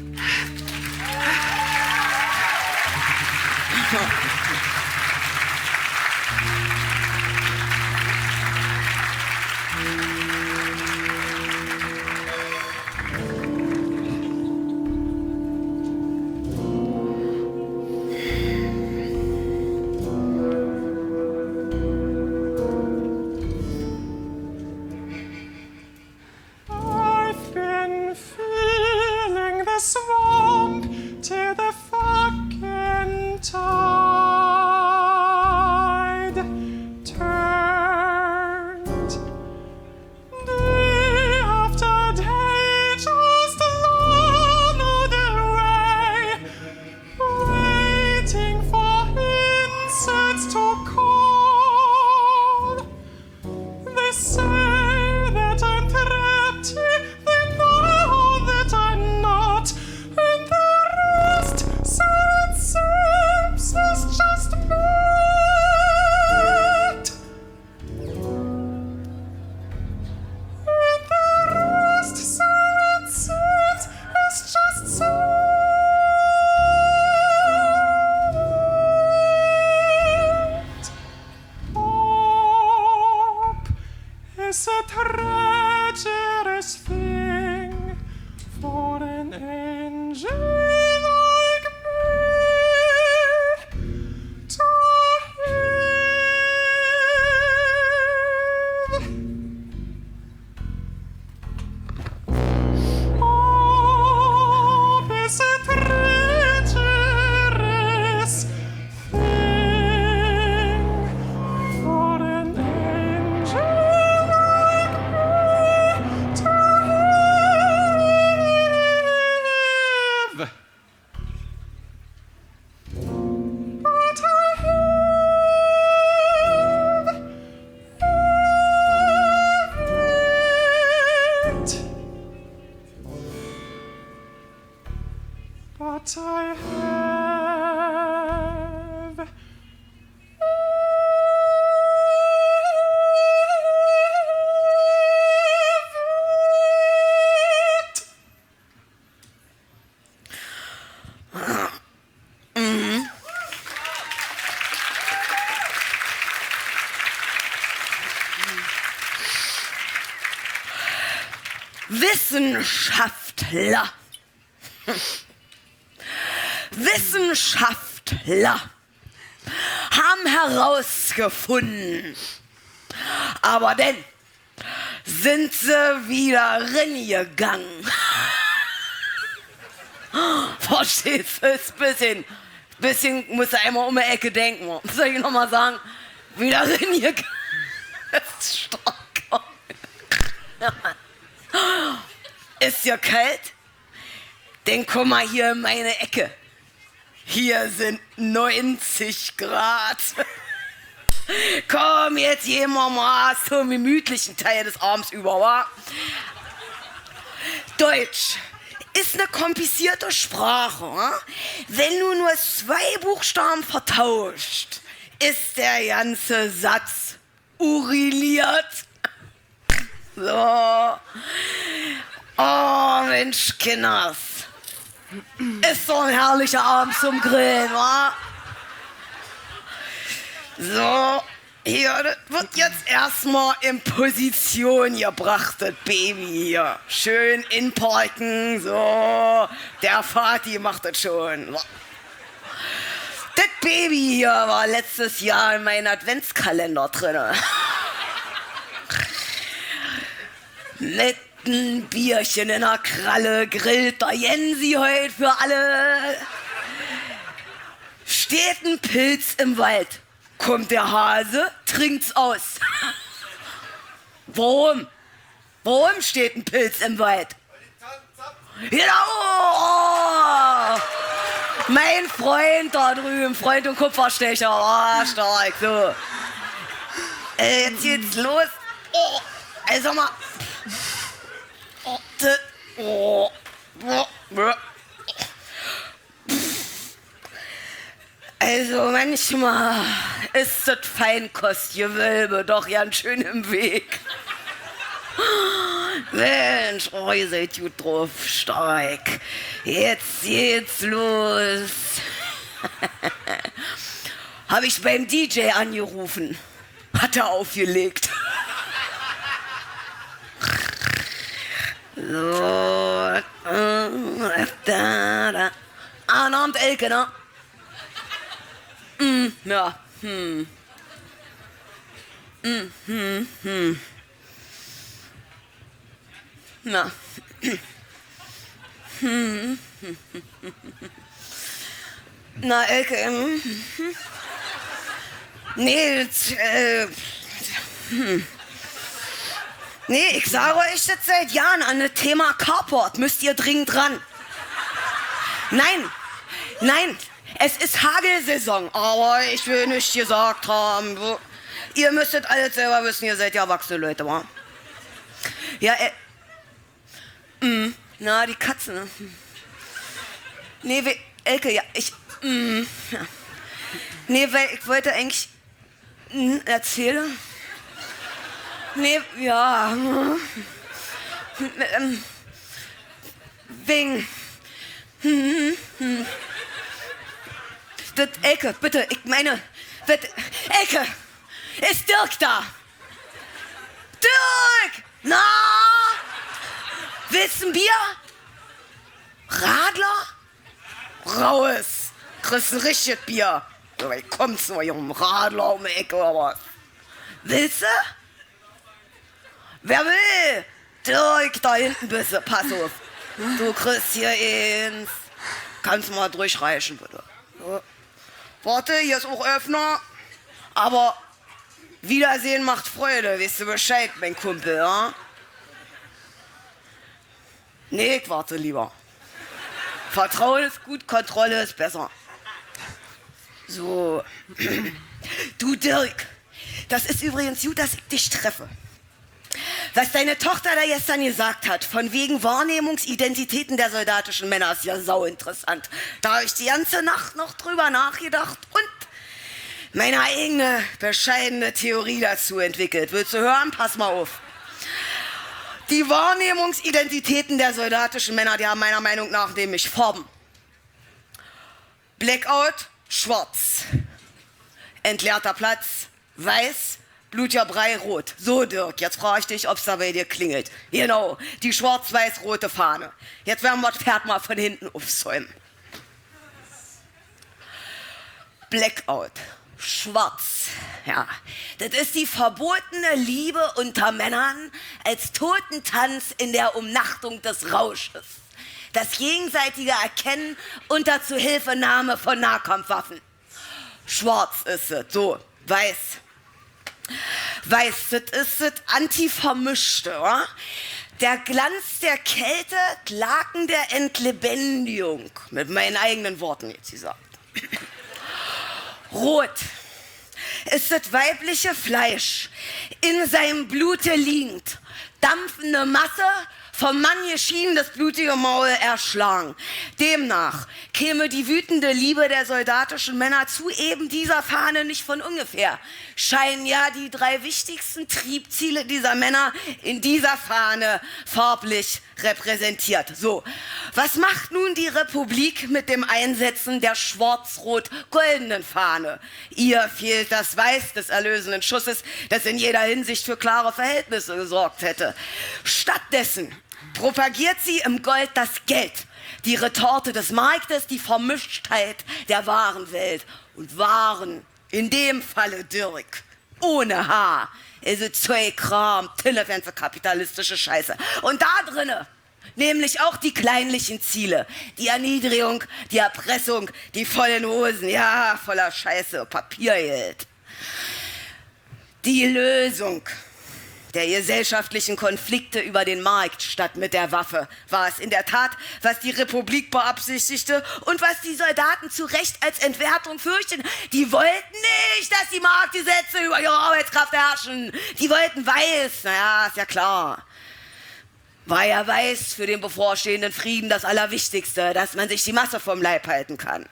C: I've been feeling the swamp till the fucking tide turned. Day after day, just another way, waiting for insects to call. They say that I'm trapped here, they know that I'm not, and the rest say it seems is just meat. And the rest say it seems is just seed. Hope is a treacherous thing for an angel like me to heed. Hope is a treacherous thing for an angel like me to heed. But I have it. But I have it.
B: Wissenschaftler. Wissenschaftler haben herausgefunden, aber dann sind sie wieder reingegangen. Verstehst du? Ist ein bisschen, bisschen muss er einmal um die Ecke denken. Soll ich nochmal sagen? Wieder reingegangen. Ist stark. Ist ja kalt? Dann komm mal hier in meine Ecke. Hier sind neunzig Grad. Komm, jetzt gehen wir mal zum gemütlichen Teil des Abends über, wa? Deutsch ist eine komplizierte Sprache. Wa? Wenn du nur zwei Buchstaben vertauscht, ist der ganze Satz uriliert. So. Oh, Mensch, Kinders. Ist so ein herrlicher Abend zum Grillen, wa? So, hier, das wird jetzt erstmal in Position gebracht, das Baby hier. Schön inparken, so. Der Vati macht das schon. Das Baby hier war letztes Jahr in meinem Adventskalender drin. Mit ein Bierchen in der Kralle grillt der Jensi heute für alle. Steht ein Pilz im Wald. Kommt der Hase, trinkt's aus. Warum? Warum steht ein Pilz im Wald? Genau! Mein Freund da drüben, Freund und Kupferstecher, oh, stark, so. Äh, jetzt geht's los. Oh, ey, sag mal. Oh, oh, oh, oh. Also manchmal ist das Feinkostgewölbe doch ganz schön im Weg. Mensch, oh, ihr seid gut drauf, stark. Jetzt geht's los. Habe ich beim D J angerufen. Hat er aufgelegt. So. Äh, da, da. Ah, Abend, Elke, ne? Mm, ja. Hm. Mm, hm, hm. Na. Hm. Na, Elke. Hm. Nee, das, äh, hm. Nee, ich sage euch das seit Jahren an das Thema Carport. Müsst ihr dringend ran. Nein, nein. Es ist Hagelsaison, aber ich will nicht gesagt haben, ihr müsstet alles selber wissen, ihr seid ja erwachsene Leute, wa? Ja, äh, mm, na, die Katzen, ne? Nee, we, Elke, ja, ich, mm, ja. Nee, weil ich wollte eigentlich mm, erzählen. Nee, ja, ähm, wegen, hm, hm. Das, Elke, bitte, ich meine, das, Elke, ist Dirk da? Dirk! Na? Willst du ein Bier? Radler? Raues. Kriegst ein richtiges Bier. Ich komm's nur hier um Radler um die Ecke oder was? Willst du? Wer will? Dirk, da hinten bist du, pass auf. Du kriegst hier eins. Kannst mal durchreichen, bitte. Ja. Warte, hier ist auch Öffner. Aber Wiedersehen macht Freude, weißt du Bescheid, mein Kumpel, ja? Nee, ich warte lieber. Vertrauen ist gut, Kontrolle ist besser. So. Du Dirk, das ist übrigens gut, dass ich dich treffe. Was deine Tochter da gestern gesagt hat, von wegen Wahrnehmungsidentitäten der soldatischen Männer, ist ja sau interessant. Da habe ich die ganze Nacht noch drüber nachgedacht und meine eigene bescheidene Theorie dazu entwickelt. Willst du hören? Pass mal auf. Die Wahrnehmungsidentitäten der soldatischen Männer, die haben meiner Meinung nach nämlich Farben. Blackout, schwarz. Entleerter Platz, weiß. Blutiger Brei, rot. So, Dirk, jetzt frage ich dich, ob es da bei dir klingelt. Genau, die schwarz-weiß-rote Fahne. Jetzt werden wir das Pferd mal von hinten aufsäumen. Blackout, schwarz. Ja, das ist die verbotene Liebe unter Männern als Totentanz in der Umnachtung des Rausches. Das gegenseitige Erkennen unter Zuhilfenahme von Nahkampfwaffen. Schwarz ist es, so, weiß. Weiß, das ist das Anti-Vermischte, oder? Der Glanz der Kälte, Klaken der Entlebendigung. Mit meinen eigenen Worten jetzt gesagt. Rot ist das weibliche Fleisch, in seinem Blute liegend. Dampfende Masse, vom Mann geschieden, das blutige Maul erschlagen. Demnach käme die wütende Liebe der soldatischen Männer zu eben dieser Fahne nicht von ungefähr. Scheinen ja die drei wichtigsten Triebziele dieser Männer in dieser Fahne farblich repräsentiert. So, was macht nun die Republik mit dem Einsetzen der schwarz-rot-goldenen Fahne? Ihr fehlt das Weiß des erlösenden Schusses, das in jeder Hinsicht für klare Verhältnisse gesorgt hätte. Stattdessen propagiert sie im Gold das Geld, die Retorte des Marktes, die Vermischtheit der wahren Welt. Und Waren, in dem Falle Dirk, ohne H, ist es Zeug, Kram, Tillefenze, kapitalistische Scheiße. Und da drinne, nämlich auch die kleinlichen Ziele, die Erniedrigung, die Erpressung, die vollen Hosen, ja, voller Scheiße, Papiergeld. Die Lösung. der gesellschaftlichen Konflikte über den Markt statt mit der Waffe war es in der Tat, was die Republik beabsichtigte und was die Soldaten zu Recht als Entwertung fürchten. Die wollten nicht, dass die Marktgesetze über ihre Arbeitskraft herrschen. Die wollten Weiß, naja, ist ja klar. War ja Weiß für den bevorstehenden Frieden das Allerwichtigste, dass man sich die Masse vom Leib halten kann.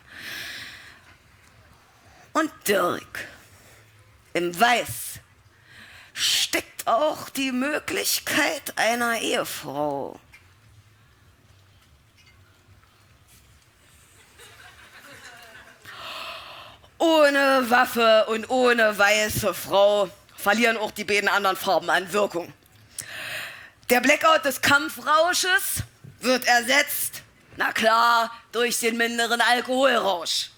B: Und Dirk, im Weiß steckt auch die Möglichkeit einer Ehefrau. Ohne Waffe und ohne weiße Frau verlieren auch die beiden anderen Farben an Wirkung. Der Blackout des Kampfrausches wird ersetzt, na klar, durch den minderen Alkoholrausch.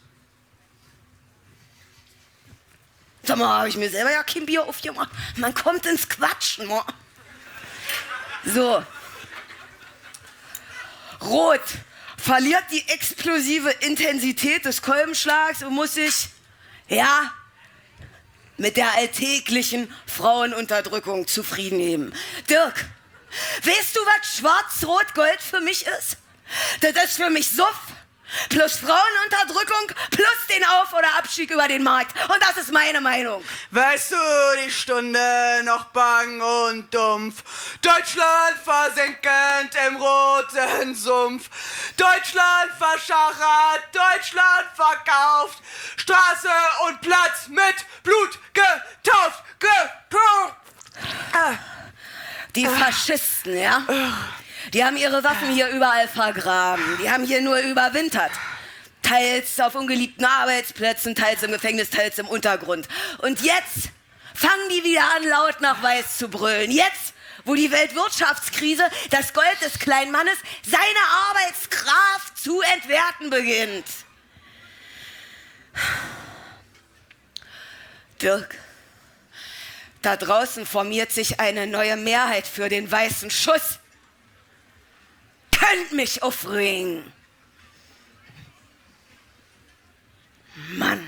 B: Sag mal, habe ich mir selber ja kein Bier aufgemacht. Man kommt ins Quatschen. Man. So. Rot verliert die explosive Intensität des Kolbenschlags und muss sich, ja, mit der alltäglichen Frauenunterdrückung zufrieden geben. Dirk, weißt du, was Schwarz-Rot-Gold für mich ist? Das ist für mich Suff plus Frauenunterdrückung plus den Auf- oder Abstieg über den Markt. Und das ist meine Meinung.
D: Weißt du, die Stunde noch bang und dumpf. Deutschland versinkend im roten Sumpf. Deutschland verschachert, Deutschland verkauft. Straße und Platz mit Blut getauft. Getauft. Ah.
B: Die Faschisten, ja? Die haben ihre Waffen hier überall vergraben. Die haben hier nur überwintert. Teils auf ungeliebten Arbeitsplätzen, teils im Gefängnis, teils im Untergrund. Und jetzt fangen die wieder an, laut nach Weiß zu brüllen. Jetzt, wo die Weltwirtschaftskrise das Gold des kleinen Mannes seine Arbeitskraft zu entwerten beginnt. Dirk, da draußen formiert sich eine neue Mehrheit für den weißen Schuss. Könnt mich aufregen. Mann.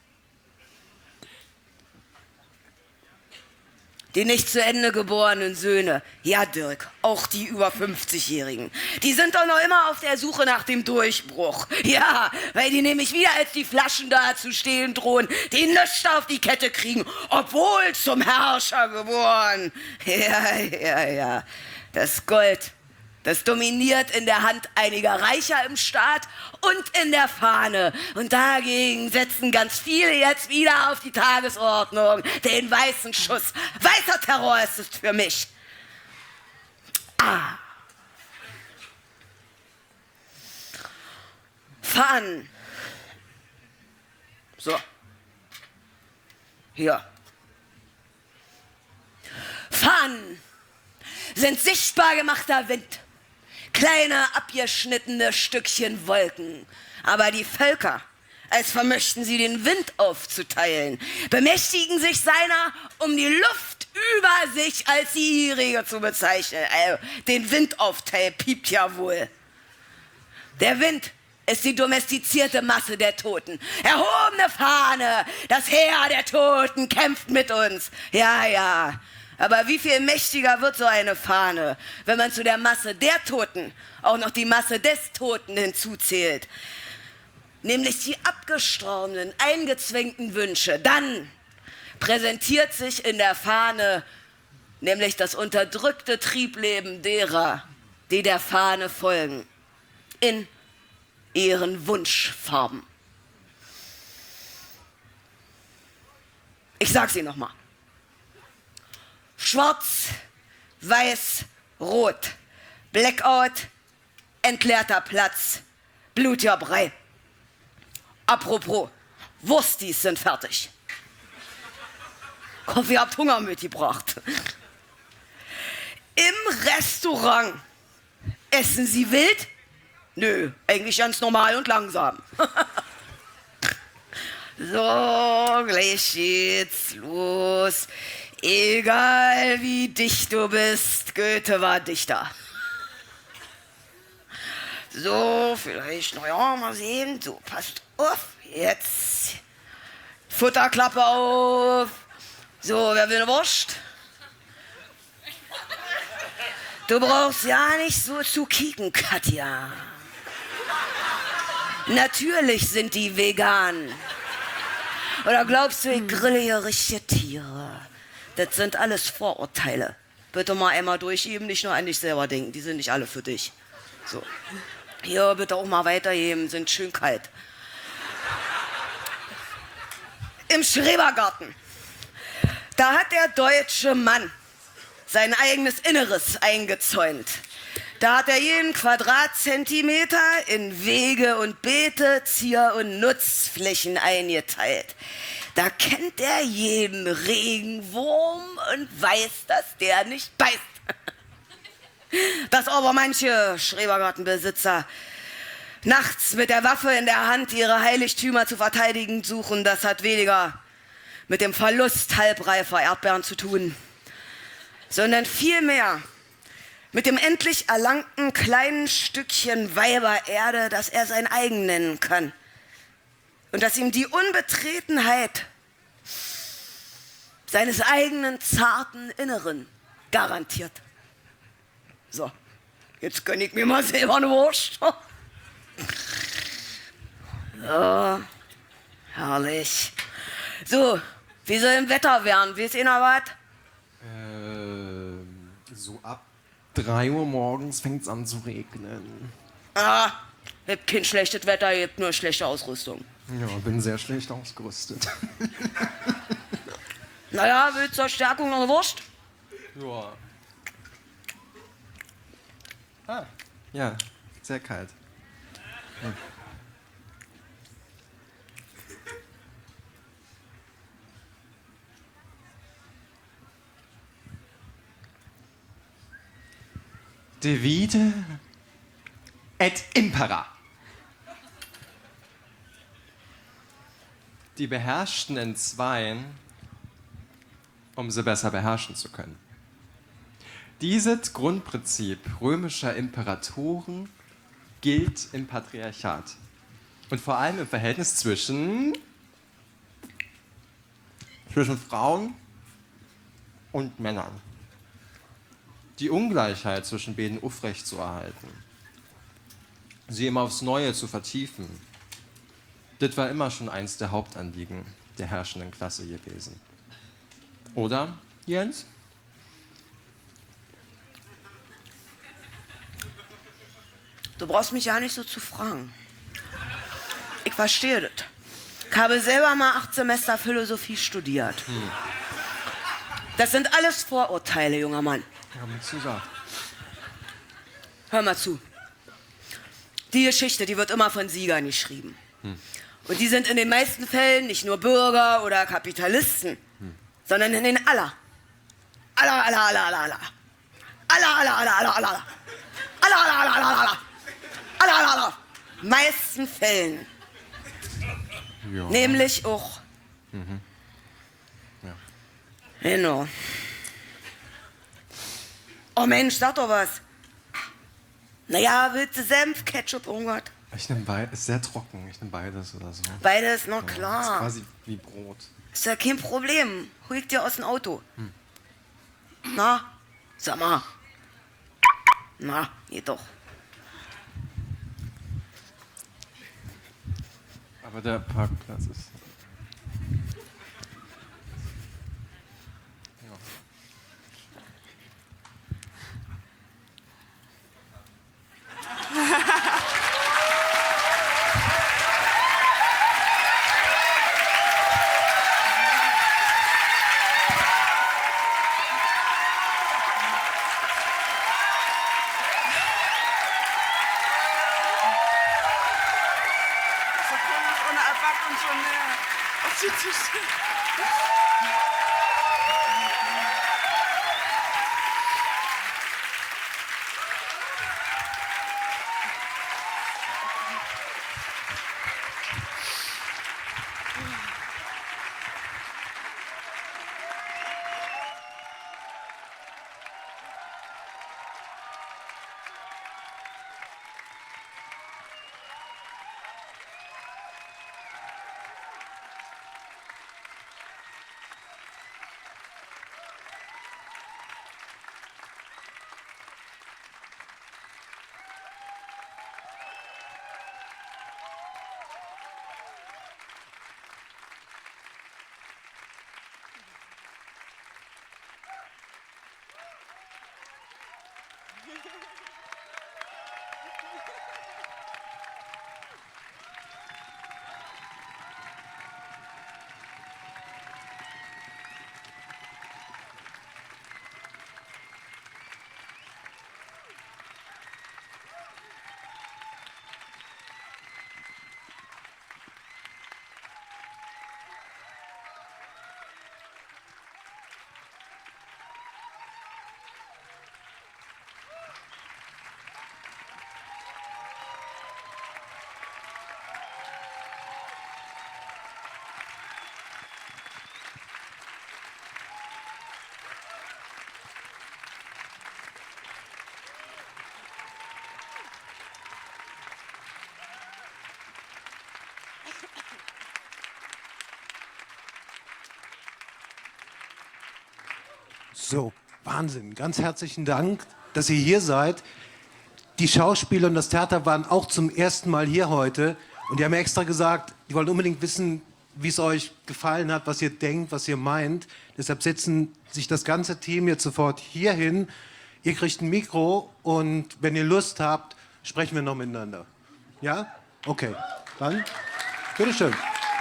B: Die nicht zu Ende geborenen Söhne, ja Dirk, auch die über fünfzigjährigen, die sind doch noch immer auf der Suche nach dem Durchbruch. Ja, weil die nämlich wieder als die Flaschen da zu stehen drohen, die nichts auf die Kette kriegen, obwohl zum Herrscher geboren. Ja, ja, ja, das Gold, das dominiert in der Hand einiger Reicher im Staat und in der Fahne. Und dagegen setzen ganz viele jetzt wieder auf die Tagesordnung den weißen Schuss. Weißer Terror ist es für mich. Ah. Fahnen. So. Hier. Fahnen sind sichtbar gemachter Wind. Kleine, abgeschnittene Stückchen Wolken. Aber die Völker, als vermöchten sie den Wind aufzuteilen, bemächtigen sich seiner, um die Luft über sich als die ihrige zu bezeichnen. Also, den Windaufteil piept ja wohl. Der Wind ist die domestizierte Masse der Toten. Erhobene Fahne, das Heer der Toten kämpft mit uns. Ja, ja. Aber wie viel mächtiger wird so eine Fahne, wenn man zu der Masse der Toten auch noch die Masse des Toten hinzuzählt? Nämlich die abgestorbenen, eingezwängten Wünsche. Dann präsentiert sich in der Fahne nämlich das unterdrückte Triebleben derer, die der Fahne folgen, in ihren Wunschfarben. Ich sag sie nochmal. Schwarz, Weiß, Rot, Blackout, entleerter Platz, blutiger Brei. Apropos, Wurstis sind fertig. Hoffe, ihr habt Hunger mitgebracht. Im Restaurant essen Sie wild? Nö, eigentlich ganz normal und langsam. So, gleich geht's los. Egal wie dicht du bist, Goethe war Dichter. So, vielleicht, naja, mal sehen. So, passt auf. Jetzt Futterklappe auf. So, wer will eine Wurst? Du brauchst ja nicht so zu kicken, Katja. Natürlich sind die vegan. Oder glaubst du, ich grille hier richtige Tiere? Das sind alles Vorurteile. Bitte mal einmal durchgeben, nicht nur an dich selber denken. Die sind nicht alle für dich. So. Hier, bitte auch mal weitergeben, sind schön kalt. Im Schrebergarten, da hat der deutsche Mann sein eigenes Inneres eingezäunt. Da hat er jeden Quadratzentimeter in Wege und Beete, Zier- und Nutzflächen eingeteilt. Da kennt er jeden Regenwurm und weiß, dass der nicht beißt. Dass aber manche Schrebergartenbesitzer nachts mit der Waffe in der Hand ihre Heiligtümer zu verteidigen suchen, das hat weniger mit dem Verlust halbreifer Erdbeeren zu tun, sondern vielmehr mit dem endlich erlangten kleinen Stückchen Weibererde, das er sein eigen nennen kann. Und das ihm die Unbetretenheit seines eigenen zarten Inneren garantiert. So, jetzt gönn ich mir mal selber eine Wurst. So, herrlich. So, wie soll im Wetter werden? Wie ist ihr noch was?
E: Ähm, so ab drei Uhr morgens fängt es an zu regnen.
B: Ah, gibt kein schlechtes Wetter, ihr habt nur schlechte Ausrüstung.
E: Ja, bin sehr schlecht ausgerüstet.
B: Naja, willst du zur Stärkung noch eine Wurst?
E: Ja. Ah, ja, sehr kalt. Hm. Divide et impera. Die Beherrschten entzweien, um sie besser beherrschen zu können. Dieses Grundprinzip römischer Imperatoren gilt im Patriarchat. Und vor allem im Verhältnis zwischen, zwischen Frauen und Männern. Die Ungleichheit zwischen beiden aufrechtzuerhalten, sie immer aufs Neue zu vertiefen, das war immer schon eins der Hauptanliegen der herrschenden Klasse gewesen. Oder, Jens?
B: Du brauchst mich ja nicht so zu fragen. Ich verstehe das. Ich habe selber mal acht Semester Philosophie studiert. Hm. Das sind alles Vorurteile, junger Mann.
E: Ja, mit Zusatz.
B: Hör mal zu. Die Geschichte, die wird immer von Siegern geschrieben. Hm. Und die sind in den meisten Fällen nicht nur Bürger oder Kapitalisten, hm. sondern in den aller, aller, aller, aller, aller, aller, aller, aller, aller, aller, aller, aller, aller, aller, aller, aller, aller, aller, aller, meisten Fällen.
E: Ja.
B: Nämlich auch.
E: Mhm. Ja.
B: Genau. Oh Mensch, sag doch was. Naja, willst du Senf, Ketchup, irgendwas?
E: Ich nehme beides, ist sehr trocken, ich nehme beides oder so.
B: Beides, na
E: Ja,
B: klar.
E: ist quasi wie Brot.
B: Ist ja kein Problem. Hol ich dir aus dem Auto. Hm. Na, sag mal. Na, geht doch.
E: Aber der Parkplatz ist...
G: So, Wahnsinn. Ganz herzlichen Dank, dass ihr hier seid. Die Schauspieler und das Theater waren auch zum ersten Mal hier heute. Und die haben extra gesagt, die wollen unbedingt wissen, wie es euch gefallen hat, was ihr denkt, was ihr meint. Deshalb setzen sich das ganze Team jetzt sofort hier hin. Ihr kriegt ein Mikro und wenn ihr Lust habt, sprechen wir noch miteinander. Ja? Okay. Dann, bitteschön.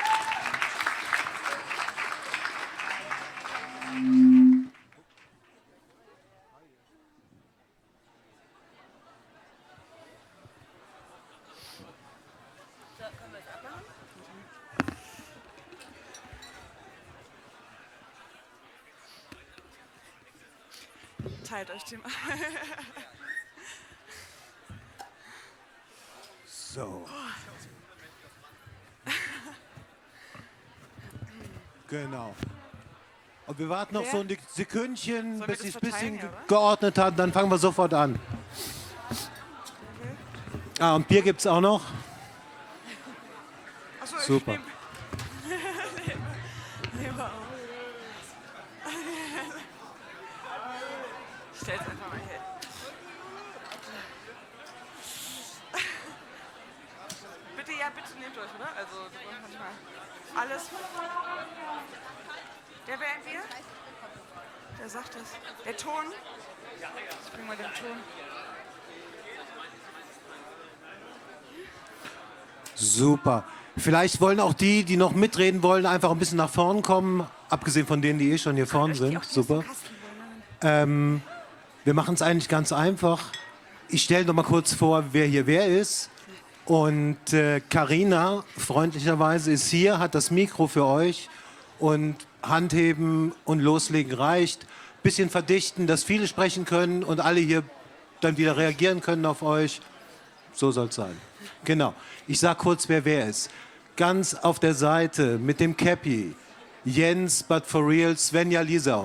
F: Teilt euch den.
G: So. Genau. Und wir warten noch
F: Wer?
G: so ein Sekündchen,
F: Sollen wir
G: bis
F: das
G: sie es ein
F: verteilen,
G: bisschen
F: ja, oder?
G: geordnet hat. Dann fangen wir sofort an. Ah, und Bier gibt's auch noch.
F: Achso,
G: Super.
F: Ich nehm, nehme auf. Ich stell's einfach mal hin. Bitte, ja, bitte nehmt euch, oder? Also, du brauchst manchmal alles. Der wäre ein Bier? Der sagt es. Der Ton? Ich bring mal den Ton.
G: Super. Vielleicht wollen auch die, die noch mitreden wollen, einfach ein bisschen nach vorn kommen. Abgesehen von denen, die eh schon hier vorn sind. Super. Ähm, wir machen es eigentlich ganz einfach. Ich stelle noch mal kurz vor, wer hier wer ist. Und Carina, äh, freundlicherweise, ist hier, hat das Mikro für euch. Und Handheben und Loslegen reicht. Bisschen verdichten, dass viele sprechen können und alle hier dann wieder reagieren können auf euch. So soll es sein. Genau. Ich sag kurz, wer wer ist. Ganz auf der Seite mit dem Cappy. Jens, but for real, Svenja Liesau.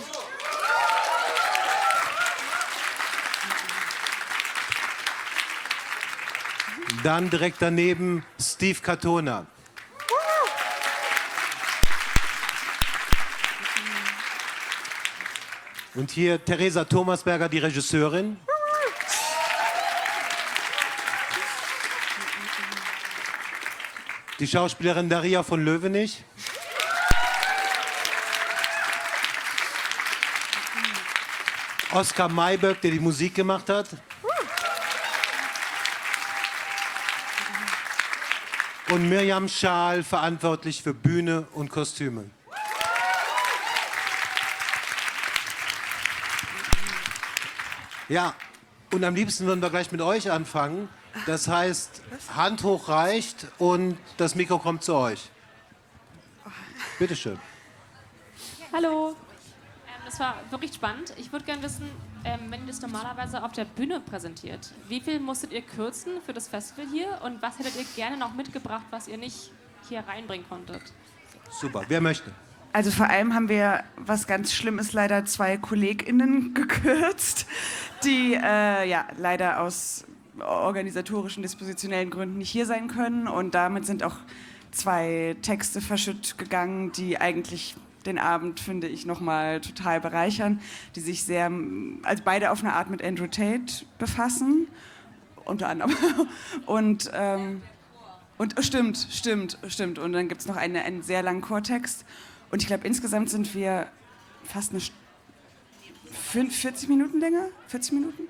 G: Dann direkt daneben Steve Katona. Und hier Theresa Thomasberger, die Regisseurin. Die Schauspielerin Daria von Löwenich. Oskar Mayböck, der die Musik gemacht hat. Und Mirjam Schaal, verantwortlich für Bühne und Kostüme. Ja, und am liebsten würden wir gleich mit euch anfangen. Das heißt, Hand hoch reicht und das Mikro kommt zu euch. Bitte schön.
H: Hallo. Ähm, das war wirklich spannend. Ich würde gerne wissen, ähm, wenn ihr das normalerweise auf der Bühne präsentiert, wie viel musstet ihr kürzen für das Festival hier und was hättet ihr gerne noch mitgebracht, was ihr nicht hier reinbringen konntet?
G: Super, wer möchte?
F: Also vor allem haben wir, was ganz schlimm ist, leider zwei KollegInnen gekürzt, die äh, ja leider aus organisatorischen, dispositionellen Gründen nicht hier sein können. Und damit sind auch zwei Texte verschütt gegangen, die eigentlich den Abend, finde ich, nochmal total bereichern, die sich sehr, also beide auf eine Art mit Andrew Tate befassen, unter anderem. Und, ähm, und stimmt, stimmt, stimmt. Und dann gibt es noch eine, einen sehr langen Chortext. Und ich glaube, insgesamt sind wir fast eine St- vierzig Minuten länger? vierzig Minuten?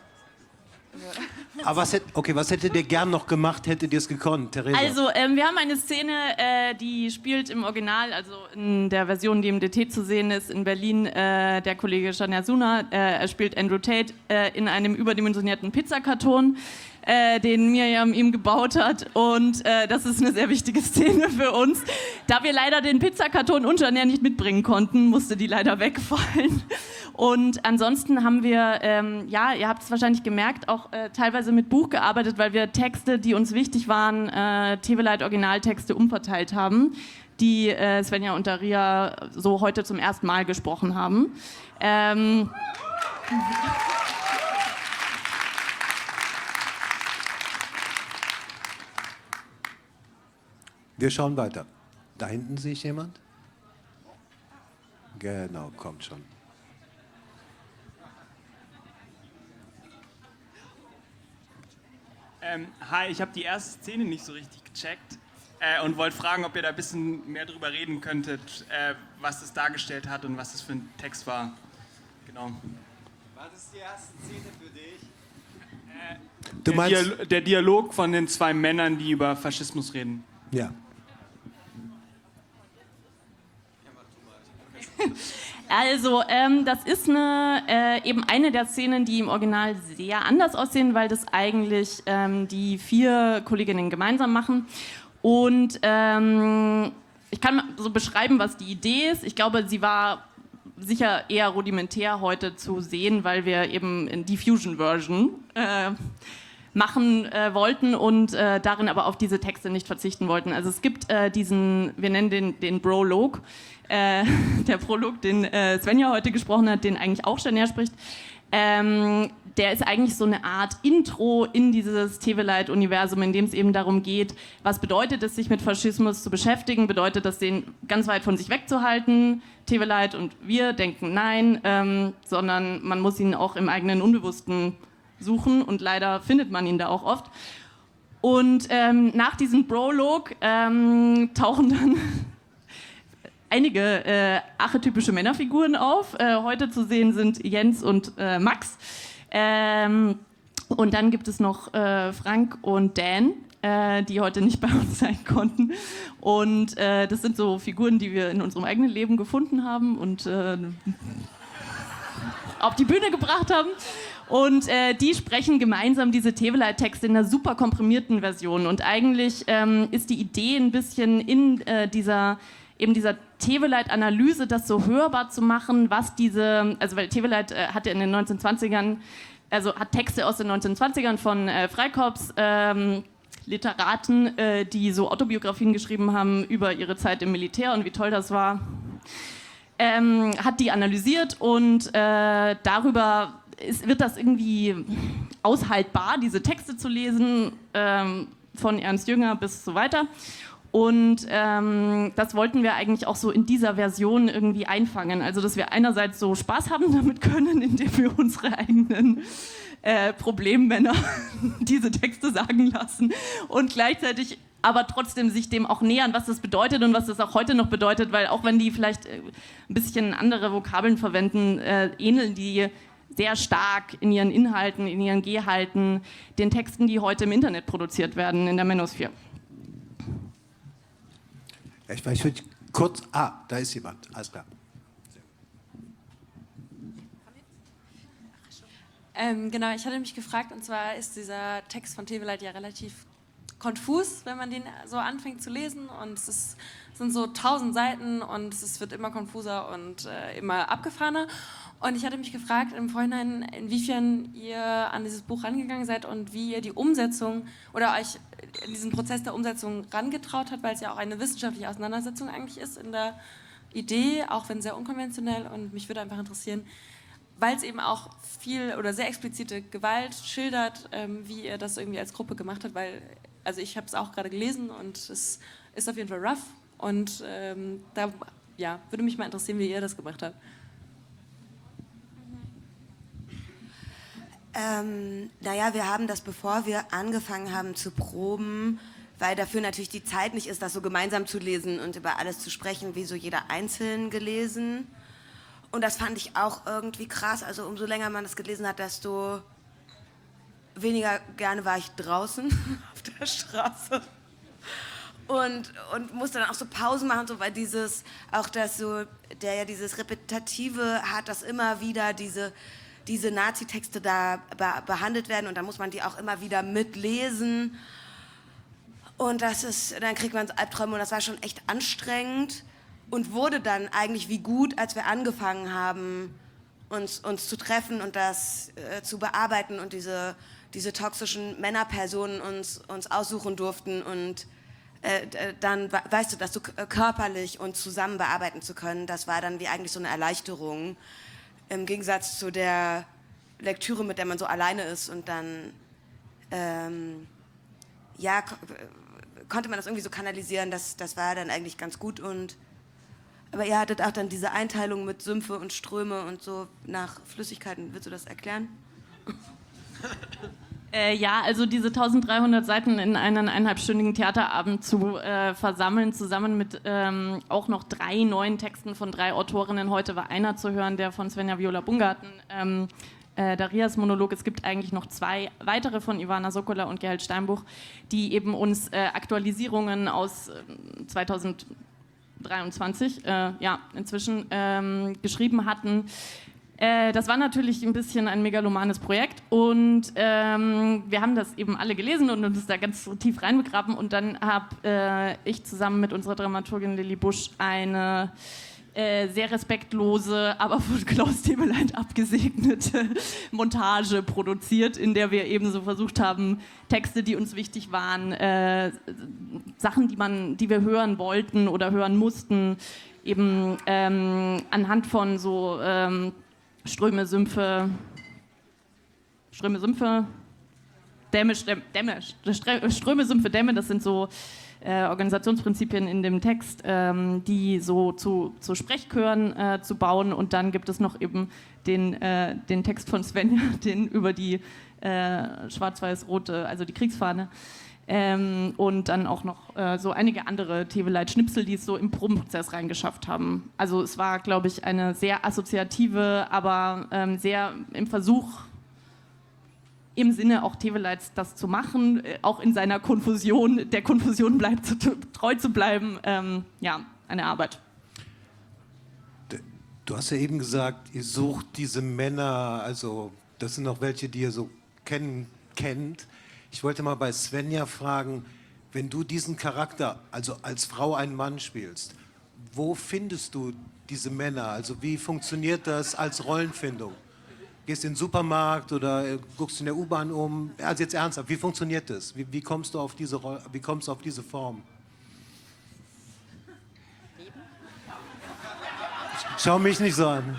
G: Aber was, hätt, okay, was hättet ihr gern noch gemacht, hättet ihr es gekonnt, Theresa?
I: Also, ähm, wir haben eine Szene, äh, die spielt im Original, also in der Version, die im D T zu sehen ist, in Berlin. Äh, der Kollege Shanyasuna, äh, er spielt Andrew Tate äh, in einem überdimensionierten Pizzakarton, äh, den Mirjam ihm gebaut hat. Und äh, das ist eine sehr wichtige Szene für uns. Da wir leider den Pizzakarton und Janär nicht mitbringen konnten, musste die leider wegfallen. Und ansonsten haben wir, ähm, ja, ihr habt es wahrscheinlich gemerkt, auch äh, teilweise mit Buch gearbeitet, weil wir Texte, die uns wichtig waren, äh, Teveleit Originaltexte umverteilt haben, die äh, Svenja und Daria so heute zum ersten Mal gesprochen haben. Ähm
G: Wir schauen weiter. Da hinten sehe ich jemand? Genau, kommt schon.
J: Ähm, hi, ich habe die erste Szene nicht so richtig gecheckt äh, und wollte fragen, ob ihr da ein bisschen mehr drüber reden könntet, äh, was das dargestellt hat und was das für ein Text war. Genau.
E: Was ist die erste Szene für dich?
J: Äh,
G: Du
J: der,
G: meinst-
J: Dial der Dialog von den zwei Männern, die über Faschismus reden.
G: Ja.
I: Also, ähm, das ist eine, äh, eben eine der Szenen, die im Original sehr anders aussehen, weil das eigentlich ähm, die vier Kolleginnen gemeinsam machen. Und ähm, ich kann mal so beschreiben, was die Idee ist. Ich glaube, sie war sicher eher rudimentär heute zu sehen, weil wir eben in die Fusion-Version äh, machen äh, wollten und äh, darin aber auf diese Texte nicht verzichten wollten. Also es gibt äh, diesen, wir nennen den, den Prolog, äh, der Prolog, den äh, Svenja heute gesprochen hat, den eigentlich auch Janär spricht. Ähm, der ist eigentlich so eine Art Intro in dieses Teveleit-Universum, in dem es eben darum geht, was bedeutet es, sich mit Faschismus zu beschäftigen, bedeutet das, den ganz weit von sich wegzuhalten. Teveleit und wir denken nein, ähm, sondern man muss ihn auch im eigenen Unbewussten suchen und leider findet man ihn da auch oft. Und ähm, nach diesem Prolog ähm, tauchen dann einige äh, archetypische Männerfiguren auf. Äh, heute zu sehen sind Jens und äh, Max. Ähm, und dann gibt es noch äh, Frank und Dan, äh, die heute nicht bei uns sein konnten. Und äh, das sind so Figuren, die wir in unserem eigenen Leben gefunden haben und äh, auf die Bühne gebracht haben. Und äh, die sprechen gemeinsam diese Teveleit-Texte in einer super komprimierten Version. Und eigentlich ähm, ist die Idee ein bisschen in äh, dieser eben dieser Teveleit-Analyse, das so hörbar zu machen, was diese, also weil Teveleit äh, hatte in den neunzehnhundertzwanzigern, also hat Texte aus den neunzehnhundertzwanzigern von äh, Freikorps, ähm, Literaten, äh, die so Autobiografien geschrieben haben über ihre Zeit im Militär und wie toll das war, ähm, hat die analysiert und äh, darüber ist, wird das irgendwie aushaltbar, diese Texte zu lesen, ähm, von Ernst Jünger bis so weiter. Und ähm, das wollten wir eigentlich auch so in dieser Version irgendwie einfangen. Also, dass wir einerseits so Spaß haben damit können, indem wir unsere eigenen äh, Problemmänner diese Texte sagen lassen und gleichzeitig aber trotzdem sich dem auch nähern, was das bedeutet und was das auch heute noch bedeutet, weil auch wenn die vielleicht äh, ein bisschen andere Vokabeln verwenden, äh, ähneln die sehr stark in ihren Inhalten, in ihren Gehhalten den Texten, die heute im Internet produziert werden, in der Manosphere.
G: Ich, ich würde kurz. Ah, da ist jemand. Alles klar.
K: Ähm, genau, ich hatte mich gefragt, und zwar ist dieser Text von Teveleit ja relativ konfus, wenn man den so anfängt zu lesen. Und es ist, sind so tausend Seiten und es wird immer konfuser und äh, immer abgefahrener. Und ich hatte mich gefragt im Vorhinein, inwiefern ihr an dieses Buch rangegangen seid und wie ihr die Umsetzung oder euch in diesen Prozess der Umsetzung rangetraut habt, weil es ja auch eine wissenschaftliche Auseinandersetzung eigentlich ist in der Idee, auch wenn sehr unkonventionell. Und mich würde einfach interessieren, weil es eben auch viel oder sehr explizite Gewalt schildert, ähm, wie ihr das irgendwie als Gruppe gemacht habt, weil, also ich habe es auch gerade gelesen und es ist auf jeden Fall rough. Und ähm, da ja, würde mich mal interessieren, wie ihr das gemacht habt.
L: Ähm, naja, wir haben das, bevor wir angefangen haben zu proben, weil dafür natürlich die Zeit nicht ist, das so gemeinsam zu lesen und über alles zu sprechen, wie so jeder einzeln gelesen. Und das fand ich auch irgendwie krass. Also umso länger man das gelesen hat, desto weniger gerne war ich draußen auf der Straße. Und, und musste dann auch so Pausen machen, so, weil dieses, auch das so, der ja dieses Repetitive hat, dass immer wieder diese diese Nazi-Texte da be behandelt werden und dann muss man die auch immer wieder mitlesen und das ist, dann kriegt man so Albträume und das war schon echt anstrengend und wurde dann eigentlich wie gut, als wir angefangen haben, uns, uns zu treffen und das äh, zu bearbeiten und diese, diese toxischen Männerpersonen uns, uns aussuchen durften und äh, dann, weißt du, das so körperlich und zusammen bearbeiten zu können, das war dann wie eigentlich so eine Erleichterung. Im Gegensatz zu der Lektüre, mit der man so alleine ist und dann, ähm, ja, ko konnte man das irgendwie so kanalisieren, das, das war dann eigentlich ganz gut und, aber ihr hattet auch dann diese Einteilung mit Sümpfe und Ströme und so nach Flüssigkeiten, willst du das erklären?
I: Äh, ja, also diese eintausenddreihundert Seiten in einen eineinhalbstündigen Theaterabend zu äh, versammeln, zusammen mit ähm, auch noch drei neuen Texten von drei Autorinnen. Heute war einer zu hören, der von Svenja Viola Bungarten, ähm, äh, Darias Monolog. Es gibt eigentlich noch zwei weitere von Ivana Sokola und Gerald Steinbuch, die eben uns äh, Aktualisierungen aus äh, zweitausenddreiundzwanzig, äh, ja, inzwischen ähm, geschrieben hatten. Äh, das war natürlich ein bisschen ein megalomanes Projekt und ähm, wir haben das eben alle gelesen und uns da ganz tief reinbegraben und dann habe äh, ich zusammen mit unserer Dramaturgin Lilly Busch eine äh, sehr respektlose, aber von Klaus Teweleit abgesegnete Montage produziert, in der wir eben so versucht haben, Texte, die uns wichtig waren, äh, Sachen, die, man, die wir hören wollten oder hören mussten, eben ähm, anhand von so ähm, Ströme, Sümpfe, Ströme, Sümpfe, Dämme, Dämme, Ströme, Sümpfe, Dämme, das sind so äh, Organisationsprinzipien in dem Text, ähm, die so zu, zu Sprechchören äh, zu bauen und dann gibt es noch eben den, äh, den Text von Svenja, den über die äh, schwarz-weiß-rote, also die Kriegsfahne. Ähm, und dann auch noch äh, so einige andere Teweleit-Schnipsel, die es so im Probenprozess reingeschafft haben. Also es war, glaube ich, eine sehr assoziative, aber ähm, sehr im Versuch, im Sinne auch Teweleits das zu machen, äh, auch in seiner Konfusion, der Konfusion bleibt zu, treu zu bleiben, ähm, ja, eine Arbeit.
G: Du hast ja eben gesagt, ihr sucht diese Männer, also das sind auch welche, die ihr so kennen, kennt. Ich wollte mal bei Svenja fragen, wenn du diesen Charakter, also als Frau einen Mann spielst, wo findest du diese Männer? Also wie funktioniert das als Rollenfindung? Gehst in den Supermarkt oder guckst in der U-Bahn um? Also jetzt ernsthaft, wie funktioniert das? Wie, wie, kommst du auf diese Roll- wie kommst du auf diese Form? Schau mich nicht so an.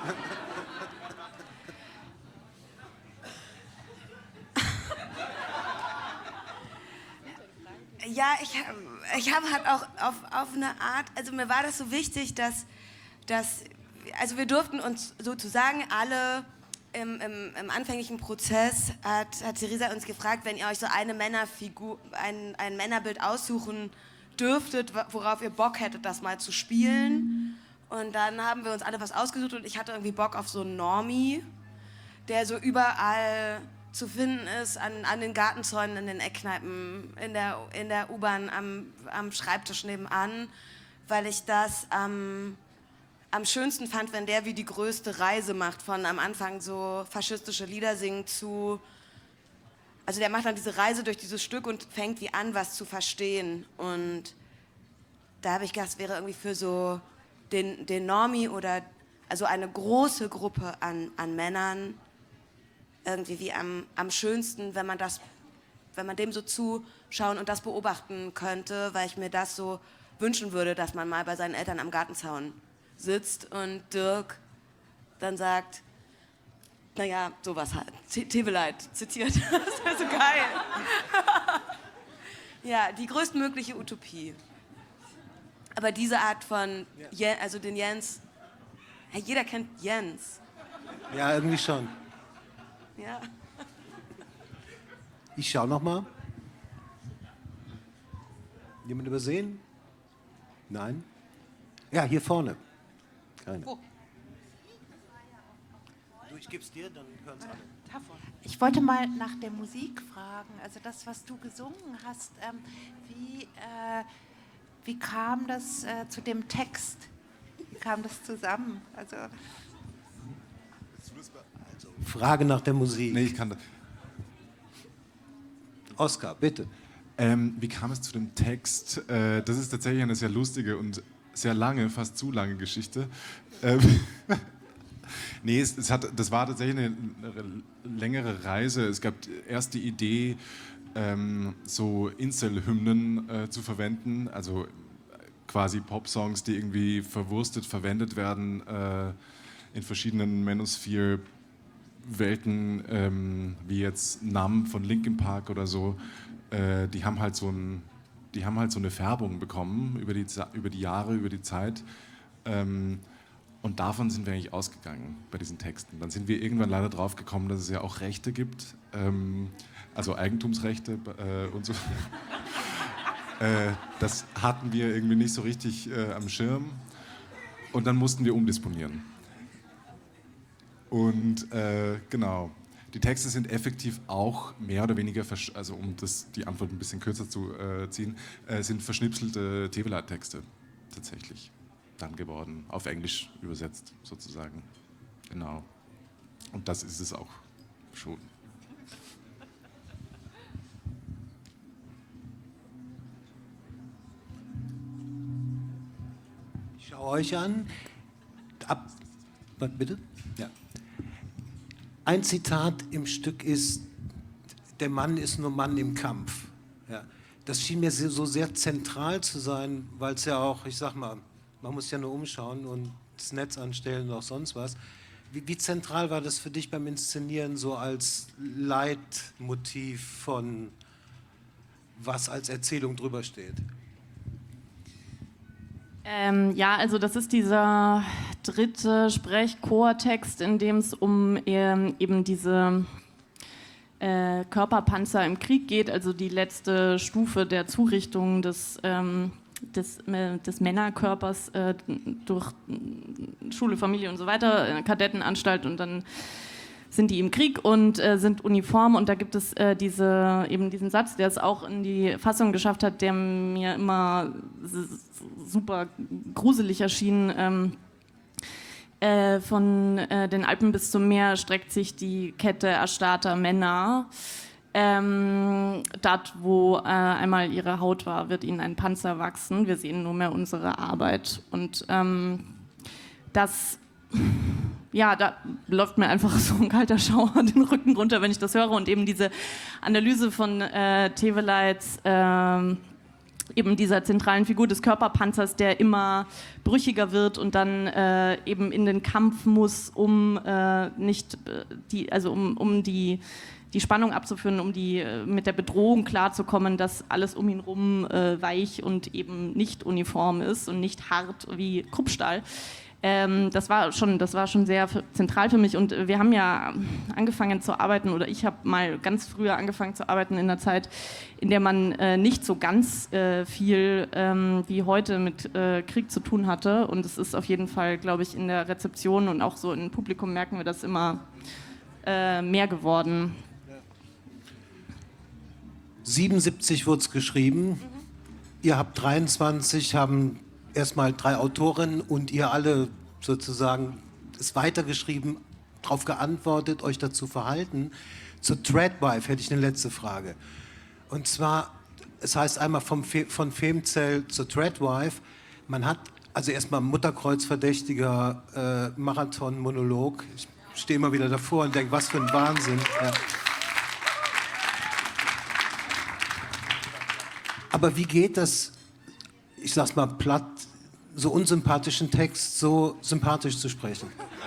L: Ja, ich, ich habe halt auch auf, auf eine Art, also mir war das so wichtig, dass, dass also wir durften uns sozusagen alle im, im, im anfänglichen Prozess, hat, hat Theresa uns gefragt, wenn ihr euch so eine Männerfigur, ein, ein Männerbild aussuchen dürftet, worauf ihr Bock hättet, das mal zu spielen. Und dann haben wir uns alle was ausgesucht und ich hatte irgendwie Bock auf so einen Normie, der so überall zu finden ist, an, an den Gartenzäunen, in den Eckkneipen, in der, in der U-Bahn, am, am Schreibtisch nebenan, weil ich das ähm, am schönsten fand, wenn der wie die größte Reise macht, von am Anfang so faschistische Lieder singen zu, also der macht dann diese Reise durch dieses Stück und fängt wie an, was zu verstehen. Und da habe ich gedacht, es wäre irgendwie für so den, den Normie oder also eine große Gruppe an, an Männern irgendwie wie am, am schönsten, wenn man das, wenn man dem so zuschauen und das beobachten könnte, weil ich mir das so wünschen würde, dass man mal bei seinen Eltern am Gartenzaun sitzt und Dirk dann sagt, naja, sowas halt, Teweleit zitiert, das wäre so geil. Ja, die größtmögliche Utopie. Aber diese Art von, Je- also den Jens, ja, jeder kennt Jens.
G: Ja, irgendwie schon.
L: Ja.
G: Ich schau noch mal. Jemand übersehen? Nein? Ja, hier vorne. Keine.
M: Wo?
G: Du, ich geb's dir, dann hören's alle.
M: Ich wollte mal nach der Musik fragen, also das, was du gesungen hast, ähm, wie, äh, wie kam das äh, zu dem Text? Wie kam das zusammen? Also
G: Frage nach der Musik.
N: Nee, ich kann das.
G: Oskar, bitte.
N: Ähm, wie kam es zu dem Text? Äh, das ist tatsächlich eine sehr lustige und sehr lange, fast zu lange Geschichte. Ähm, nee, es, es hat, das war tatsächlich eine, eine längere Reise. Es gab erst die Idee, ähm, so Incel-Hymnen äh, zu verwenden, also quasi Popsongs, die irgendwie verwurstet verwendet werden äh, in verschiedenen Manosphere Welten, ähm, wie jetzt Numb von Linkin Park oder so, äh, die haben halt so ein, die haben halt so eine Färbung bekommen über die, über die Jahre, über die Zeit. Ähm, und davon sind wir eigentlich ausgegangen bei diesen Texten. Dann sind wir irgendwann leider drauf gekommen, dass es ja auch Rechte gibt. Ähm, also Eigentumsrechte äh, und so. äh, das hatten wir irgendwie nicht so richtig äh, am Schirm und dann mussten wir umdisponieren. Und äh, genau, die Texte sind effektiv auch mehr oder weniger, versch- also um das, die Antwort ein bisschen kürzer zu äh, ziehen, äh, sind verschnipselte Tevelaat-Texte tatsächlich dann geworden, auf Englisch übersetzt sozusagen. Genau. Und das ist es auch schon.
G: Ich schaue euch an. Ab, was, bitte? Ja. Ein Zitat im Stück ist, der Mann ist nur Mann im Kampf. Ja. Das schien mir so sehr zentral zu sein, weil es ja auch, ich sag mal, man muss ja nur umschauen und das Netz anstellen und auch sonst was. Wie, wie zentral war das für dich beim Inszenieren so als Leitmotiv von was als Erzählung drüber steht?
I: Ähm, ja, also das ist dieser dritte Sprechchortext, in dem es um ähm, eben diese äh, Körperpanzer im Krieg geht, also die letzte Stufe der Zurichtung des, ähm, des, äh, des Männerkörpers äh, durch Schule, Familie und so weiter, äh, Kadettenanstalt, und dann sind die im Krieg und äh, sind uniform, und da gibt es äh, diese, eben diesen Satz, der es auch in die Fassung geschafft hat, der mir immer super gruselig erschien. Ähm, äh, von äh, den Alpen bis zum Meer streckt sich die Kette erstarrter Männer. Ähm, dort, wo äh, einmal ihre Haut war, wird ihnen ein Panzer wachsen. Wir sehen nur mehr unsere Arbeit. Und ähm, das... Ja, da läuft mir einfach so ein kalter Schauer den Rücken runter, wenn ich das höre. Und eben diese Analyse von äh, Teveleits, äh, eben dieser zentralen Figur des Körperpanzers, der immer brüchiger wird und dann äh, eben in den Kampf muss, um äh, nicht äh, die, also um, um die, die Spannung abzuführen, um die äh, mit der Bedrohung klarzukommen, dass alles um ihn rum äh, weich und eben nicht uniform ist und nicht hart wie Kruppstahl. Ähm, das war schon, das war schon sehr f- zentral für mich, und wir haben ja angefangen zu arbeiten, oder ich habe mal ganz früher angefangen zu arbeiten in einer Zeit, in der man äh, nicht so ganz äh, viel ähm, wie heute mit äh, Krieg zu tun hatte, und es ist auf jeden Fall, glaube ich, in der Rezeption und auch so im Publikum merken wir das immer äh, mehr geworden.
G: siebenundsiebzig wurde es geschrieben, mhm. Ihr habt dreiundzwanzig, haben erstmal drei Autorinnen und ihr alle sozusagen es weitergeschrieben, darauf geantwortet, euch dazu verhalten. Zu Threadwife hätte ich eine letzte Frage. Und zwar, es heißt einmal vom Fe- von Femzell zu Threadwife, man hat also erstmal Mutterkreuzverdächtiger äh, Marathon-Monolog. Ich stehe immer wieder davor und denke, was für ein Wahnsinn. Ja. Aber wie geht das, ich sag's mal platt, so unsympathischen Text so sympathisch zu sprechen?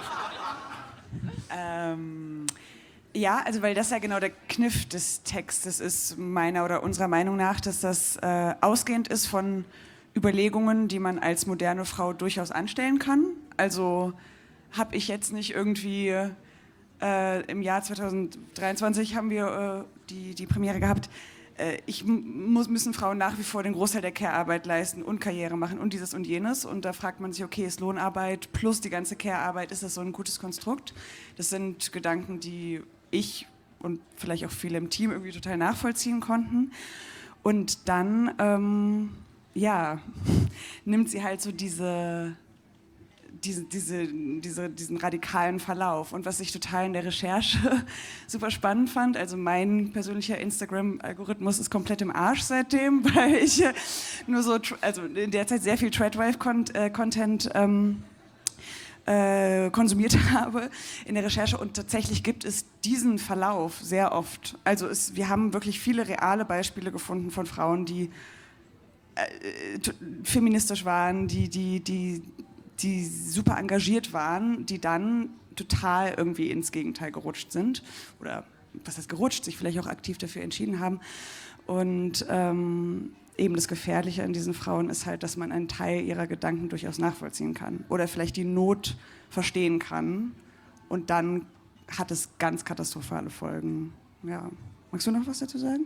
F: Ähm, ja, also weil das ja genau der Kniff des Textes ist, meiner oder unserer Meinung nach, dass das äh, ausgehend ist von Überlegungen, die man als moderne Frau durchaus anstellen kann. Also habe ich jetzt nicht irgendwie äh, im Jahr zwanzig dreiundzwanzig haben wir äh, die, die Premiere gehabt, Ich muss, müssen Frauen nach wie vor den Großteil der Care-Arbeit leisten und Karriere machen und dieses und jenes. Und da fragt man sich, okay, ist Lohnarbeit plus die ganze Care-Arbeit, ist das so ein gutes Konstrukt? Das sind Gedanken, die ich und vielleicht auch viele im Team irgendwie total nachvollziehen konnten. Und dann, ähm, ja, nimmt sie halt so diese... Diese, diese, diese, diesen radikalen Verlauf. Und was ich total in der Recherche super spannend fand, also mein persönlicher Instagram-Algorithmus ist komplett im Arsch seitdem, weil ich nur so, also in der Zeit sehr viel Threadwife-Content ähm, äh, konsumiert habe in der Recherche, und tatsächlich gibt es diesen Verlauf sehr oft. Also es, wir haben wirklich viele reale Beispiele gefunden von Frauen, die äh, t- feministisch waren, die, die, die die super engagiert waren, die dann total irgendwie ins Gegenteil gerutscht sind. Oder was heißt gerutscht, sich vielleicht auch aktiv dafür entschieden haben. Und ähm, eben das Gefährliche an diesen Frauen ist halt, dass man einen Teil ihrer Gedanken durchaus nachvollziehen kann. Oder vielleicht die Not verstehen kann. Und dann hat es ganz katastrophale Folgen. Ja. Magst du noch was dazu sagen?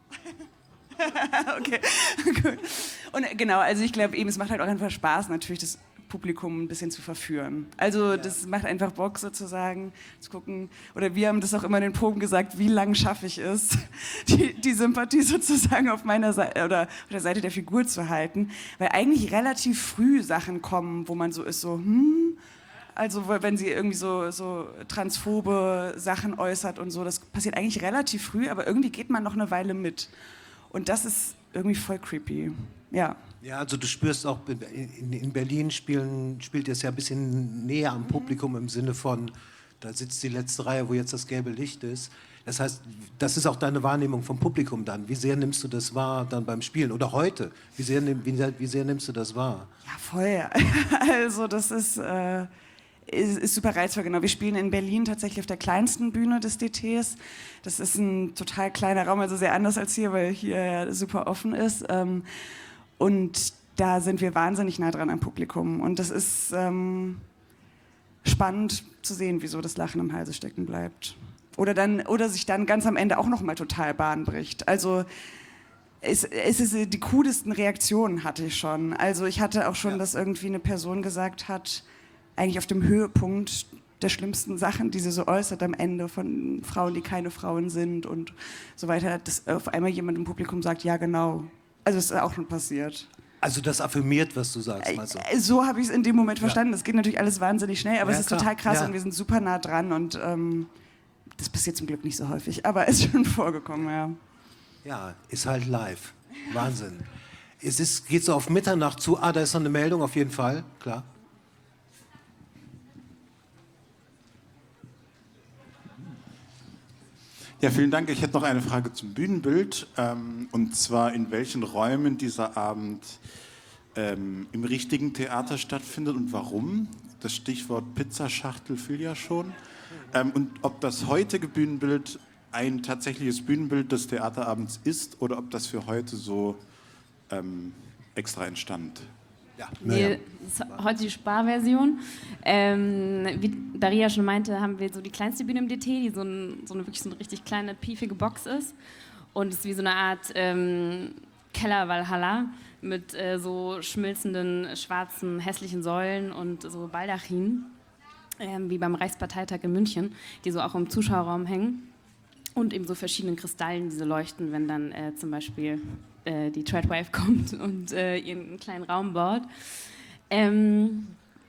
F: Okay, gut. Und genau, also ich glaube eben, es macht halt auch einfach Spaß, natürlich das Publikum ein bisschen zu verführen. Also das macht einfach Bock sozusagen zu gucken, oder wir haben das auch immer in den Proben gesagt, wie lang schaffe ich es, die, die Sympathie sozusagen auf meiner Seite oder auf der Seite der Figur zu halten, weil eigentlich relativ früh Sachen kommen, wo man so ist, so hm, also wenn sie irgendwie so, so transphobe Sachen äußert und so, das passiert eigentlich relativ früh, aber irgendwie geht man noch eine Weile mit. Und das ist irgendwie voll creepy. Ja.
G: Ja, also du spürst auch, in, in Berlin spielen, spielt es ja ein bisschen näher am Publikum im Sinne von, da sitzt die letzte Reihe, wo jetzt das gelbe Licht ist. Das heißt, das ist auch deine Wahrnehmung vom Publikum dann. Wie sehr nimmst du das wahr dann beim Spielen? Oder heute? Wie sehr, wie, wie sehr nimmst du das wahr?
F: Ja, voll. Also das ist... Äh Ist, ist super reizvoll, genau. Wir spielen in Berlin tatsächlich auf der kleinsten Bühne des D Ts. Das ist ein total kleiner Raum, also sehr anders als hier, weil hier ja super offen ist. Ähm, und da sind wir wahnsinnig nah dran am Publikum. Und das ist ähm, spannend zu sehen, wieso das Lachen im Halse stecken bleibt. Oder, dann, oder sich dann ganz am Ende auch nochmal total Bahn bricht. Also es, es ist die coolsten Reaktionen hatte ich schon. Also ich hatte auch schon, ja. dass irgendwie eine Person gesagt hat, eigentlich auf dem Höhepunkt der schlimmsten Sachen, die sie so äußert am Ende von Frauen, die keine Frauen sind und so weiter, dass auf einmal jemand im Publikum sagt, ja genau. Also das ist auch schon passiert.
G: Also das affirmiert, was du sagst, meinst du?
F: So habe ich es in dem Moment verstanden. Das geht natürlich alles wahnsinnig schnell, aber
G: Ja,
F: es ist
G: klar.
F: total krass
G: Ja.
F: und wir sind super nah dran und ähm, das passiert zum Glück nicht so häufig, aber ist schon vorgekommen, ja.
G: Ja, ist halt live. Wahnsinn. Es ist, geht so auf Mitternacht zu. Ah, da ist noch eine Meldung, auf jeden Fall, klar.
O: Ja, vielen Dank. Ich hätte noch eine Frage zum Bühnenbild. Ähm, und zwar, in welchen Räumen dieser Abend ähm, im richtigen Theater stattfindet und warum. Das Stichwort Pizzaschachtel fiel ja schon. Ähm, und ob das heutige Bühnenbild ein tatsächliches Bühnenbild des Theaterabends ist oder ob das für heute so ähm, extra entstand.
G: Ja,
H: Nee, das ist heute die Sparversion. Ähm, wie Daria schon meinte, haben wir so die kleinste Bühne im D T, die so, ein, so eine wirklich so eine richtig kleine, piefige Box ist. Und es ist wie so eine Art ähm, Keller-Valhalla mit äh, so schmilzenden, schwarzen, hässlichen Säulen und so Baldachinen, ähm, wie beim Reichsparteitag in München, die so auch im Zuschauerraum hängen. Und eben so verschiedenen Kristallen, die so leuchten, wenn dann äh, zum Beispiel äh, die Treadwife kommt und äh, ihren kleinen Raum baut. Ähm,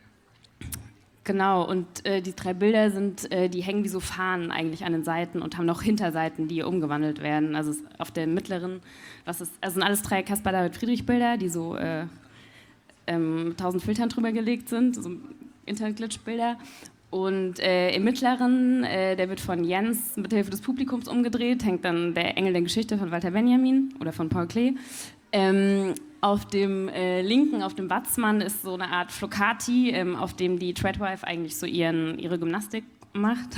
H: genau, und äh, die drei Bilder sind, äh, die hängen wie so Fahnen eigentlich an den Seiten und haben noch Hinterseiten, die umgewandelt werden. Also auf der mittleren, was ist, also sind alles drei Caspar David Friedrich Bilder, die so äh, ähm, mit tausend Filtern drüber gelegt sind, so Internet-Glitch-Bilder. Und äh, im mittleren, äh, der wird von Jens mit Hilfe des Publikums umgedreht, hängt dann der Engel der Geschichte von Walter Benjamin oder von Paul Klee. Ähm, auf dem äh, linken, auf dem Watzmann, ist so eine Art Flocati, ähm, auf dem die Treadwife eigentlich so ihren, ihre Gymnastik macht.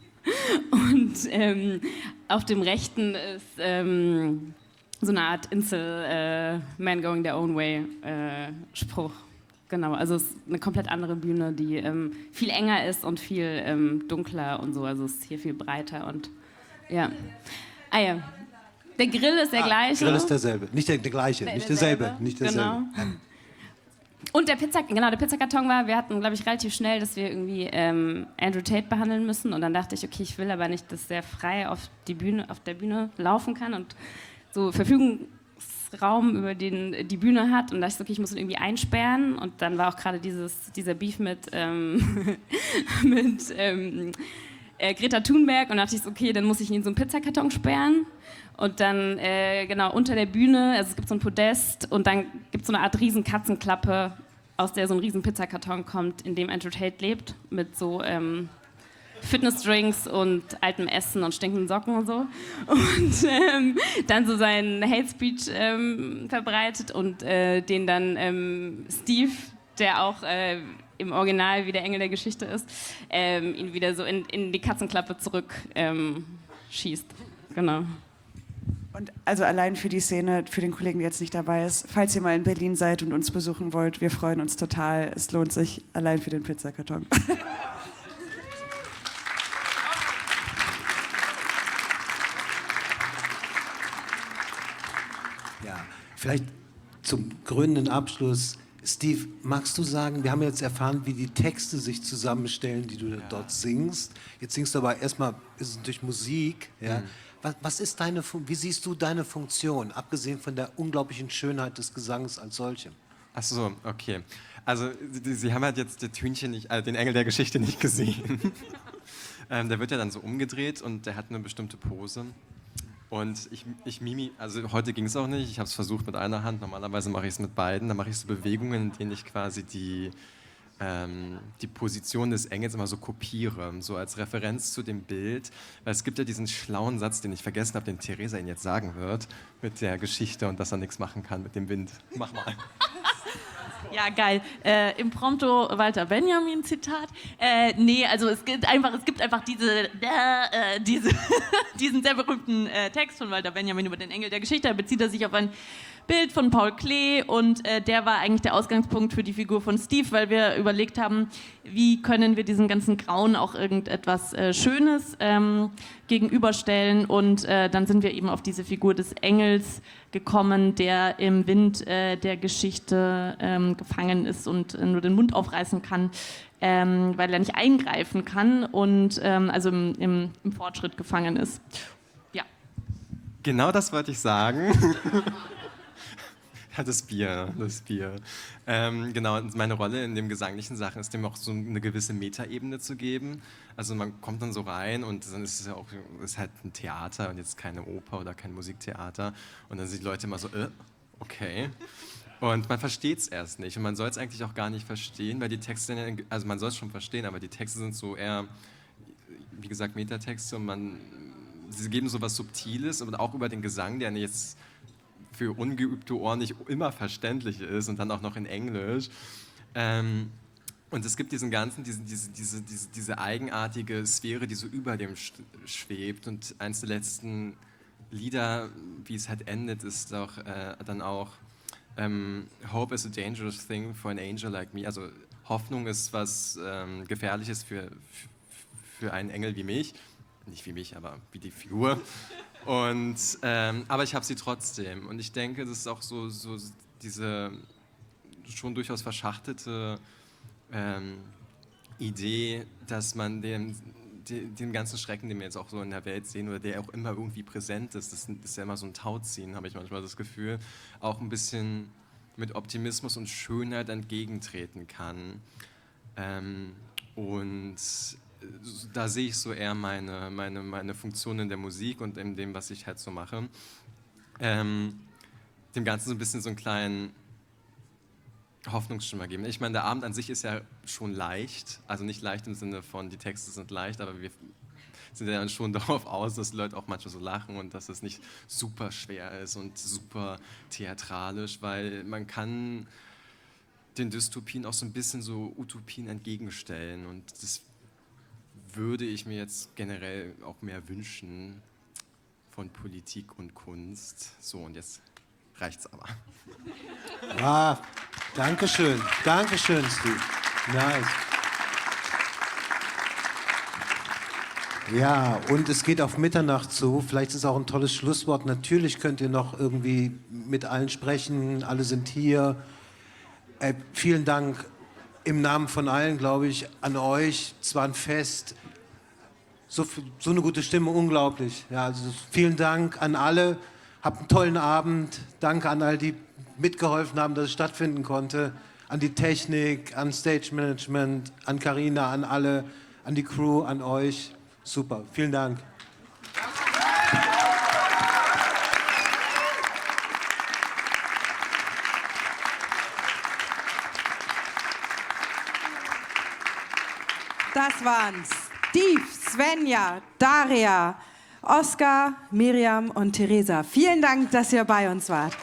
H: Und ähm, auf dem rechten ist ähm, so eine Art Insel, äh, Man Going Their Own Way äh, Spruch. Genau, also es ist eine komplett andere Bühne, die ähm, viel enger ist und viel ähm, dunkler und so. Also es ist hier viel breiter und ja. Ah ja, der Grill ist der
G: Ah,
H: gleiche.
G: Grill ist derselbe, nicht der, der gleiche,
H: Der-
G: nicht
H: derselbe,
G: derselbe, nicht derselbe.
H: genau. Und der Pizza, genau, der Pizzakarton war, wir hatten, glaube ich, relativ schnell, dass wir irgendwie ähm, Andrew Tate behandeln müssen. Und dann dachte ich, okay, ich will aber nicht, dass der frei auf, die Bühne, auf der Bühne laufen kann und so Verfügungsraum über den die Bühne hat. Und da dachte ich, okay, ich muss ihn irgendwie einsperren. Und dann war auch gerade dieses dieser Beef mit, ähm, mit ähm, äh, Greta Thunberg. Und da dachte ich, okay, dann muss ich ihn in so einen Pizzakarton sperren. Und dann, äh, genau, unter der Bühne, also es gibt so ein Podest und dann gibt es so eine Art riesen Katzenklappe, aus der so ein riesen Pizzakarton kommt, in dem Andrew Tate lebt, mit so ähm, Fitnessdrinks und altem Essen und stinkenden Socken und so. Und ähm, dann so seinen Hate Speech ähm, verbreitet und äh, den dann ähm, Steve, der auch äh, im Original wie der Engel der Geschichte ist, ähm, ihn wieder so in, in die Katzenklappe zurück ähm, schießt. Genau.
F: Und also allein für die Szene, für den Kollegen, der jetzt nicht dabei ist, falls ihr mal in Berlin seid und uns besuchen wollt, wir freuen uns total. Es lohnt sich allein für den Pizzakarton.
G: Vielleicht zum krönenden Abschluss. Steve, magst du sagen, wir haben jetzt erfahren, wie die Texte sich zusammenstellen, die du ja. dort singst. Jetzt singst du aber erstmal, ist es natürlich Musik. Ja? Mhm. Was, was ist deine, wie siehst du deine Funktion, abgesehen von der unglaublichen Schönheit des Gesangs als solchem?
E: Ach so, okay. Also die, Sie haben halt jetzt die Tünchen nicht, also den Engel der Geschichte nicht gesehen. ähm, der wird ja dann so umgedreht und der hat eine bestimmte Pose. Und ich, ich mimi, also heute ging es auch nicht, ich habe es versucht mit einer Hand, normalerweise mache ich es mit beiden, dann mache ich so Bewegungen, in denen ich quasi die, ähm, die Position des Engels immer so kopiere, so als Referenz zu dem Bild, weil es gibt ja diesen schlauen Satz, den ich vergessen habe, den Theresa Ihnen jetzt sagen wird, mit der Geschichte und dass er nichts machen kann mit dem Wind. Mach mal.
I: Ja, geil. Äh, Imprompto Walter Benjamin Zitat. Äh, nee, also es gibt einfach, es gibt einfach diese, äh, diese diesen sehr berühmten äh, Text von Walter Benjamin über den Engel der Geschichte. Da bezieht er sich auf ein Bild von Paul Klee und äh, der war eigentlich der Ausgangspunkt für die Figur von Steve, weil wir überlegt haben, wie können wir diesem ganzen Grauen auch irgendetwas äh, Schönes ähm, gegenüberstellen und äh, dann sind wir eben auf diese Figur des Engels gekommen, der im Wind äh, der Geschichte ähm, gefangen ist und äh, nur den Mund aufreißen kann, ähm, weil er nicht eingreifen kann und ähm, also im, im, im Fortschritt gefangen ist. Ja.
E: Genau das wollte ich sagen. Ja, das Bier, das Bier. Ähm, genau, meine Rolle in den gesanglichen Sachen ist dem auch so eine gewisse Metaebene zu geben. Also man kommt dann so rein und dann ist es ja auch ist halt ein Theater und jetzt keine Oper oder kein Musiktheater. Und dann sind die Leute immer so, äh, okay. Und man versteht es erst nicht. Und man soll es eigentlich auch gar nicht verstehen, weil die Texte, also man soll es schon verstehen, aber die Texte sind so eher, wie gesagt, Metatexte und man, sie geben so was Subtiles, aber auch über den Gesang, der jetzt für ungeübte Ohren nicht immer verständlich ist und dann auch noch in Englisch. Ähm, und es gibt diesen ganzen, diese, diese, diese, diese, diese eigenartige Sphäre, die so über dem schwebt. Und eins der letzten Lieder, wie es halt endet, ist auch äh, dann auch ähm, Hope is a dangerous thing for an angel like me. Also Hoffnung ist was ähm, Gefährliches für, für einen Engel wie mich. Nicht wie mich, aber wie die Figur. Und, ähm, aber ich habe sie trotzdem. Und ich denke, das ist auch so, so diese schon durchaus verschachtelte ähm, Idee, dass man den, den, den ganzen Schrecken, den wir jetzt auch so in der Welt sehen oder der auch immer irgendwie präsent ist, das ist ja immer so ein Tauziehen, habe ich manchmal das Gefühl, auch ein bisschen mit Optimismus und Schönheit entgegentreten kann. Ähm, und da sehe ich so eher meine, meine, meine Funktion in der Musik und in dem, was ich halt so mache. Ähm, dem Ganzen so ein bisschen so einen kleinen Hoffnungsschimmer geben. Ich meine, der Abend an sich ist ja schon leicht, also nicht leicht im Sinne von, die Texte sind leicht, aber wir sind ja dann schon darauf aus, dass die Leute auch manchmal so lachen und dass es nicht super schwer ist und super theatralisch, weil man kann den Dystopien auch so ein bisschen so Utopien entgegenstellen und das würde ich mir jetzt generell auch mehr wünschen von Politik und Kunst. So, und jetzt reicht's aber.
G: Ah, danke schön. Danke schön, Steve. Nice. Ja, und es geht auf Mitternacht zu. Vielleicht ist es auch ein tolles Schlusswort. Natürlich könnt ihr noch irgendwie mit allen sprechen. Alle sind hier. Äh, vielen Dank im Namen von allen, glaube ich, an euch. Es war ein Fest. So, so eine gute Stimme, unglaublich. Ja, also vielen Dank an alle. Habt einen tollen Abend. Danke an all die mitgeholfen haben, dass es stattfinden konnte. An die Technik, an Stage Management, an Carina, an alle, an die Crew, an euch. Super. Vielen Dank.
A: Das waren Steve, Svenja, Daria, Oskar, Miriam und Theresa. Vielen Dank, dass ihr bei uns wart.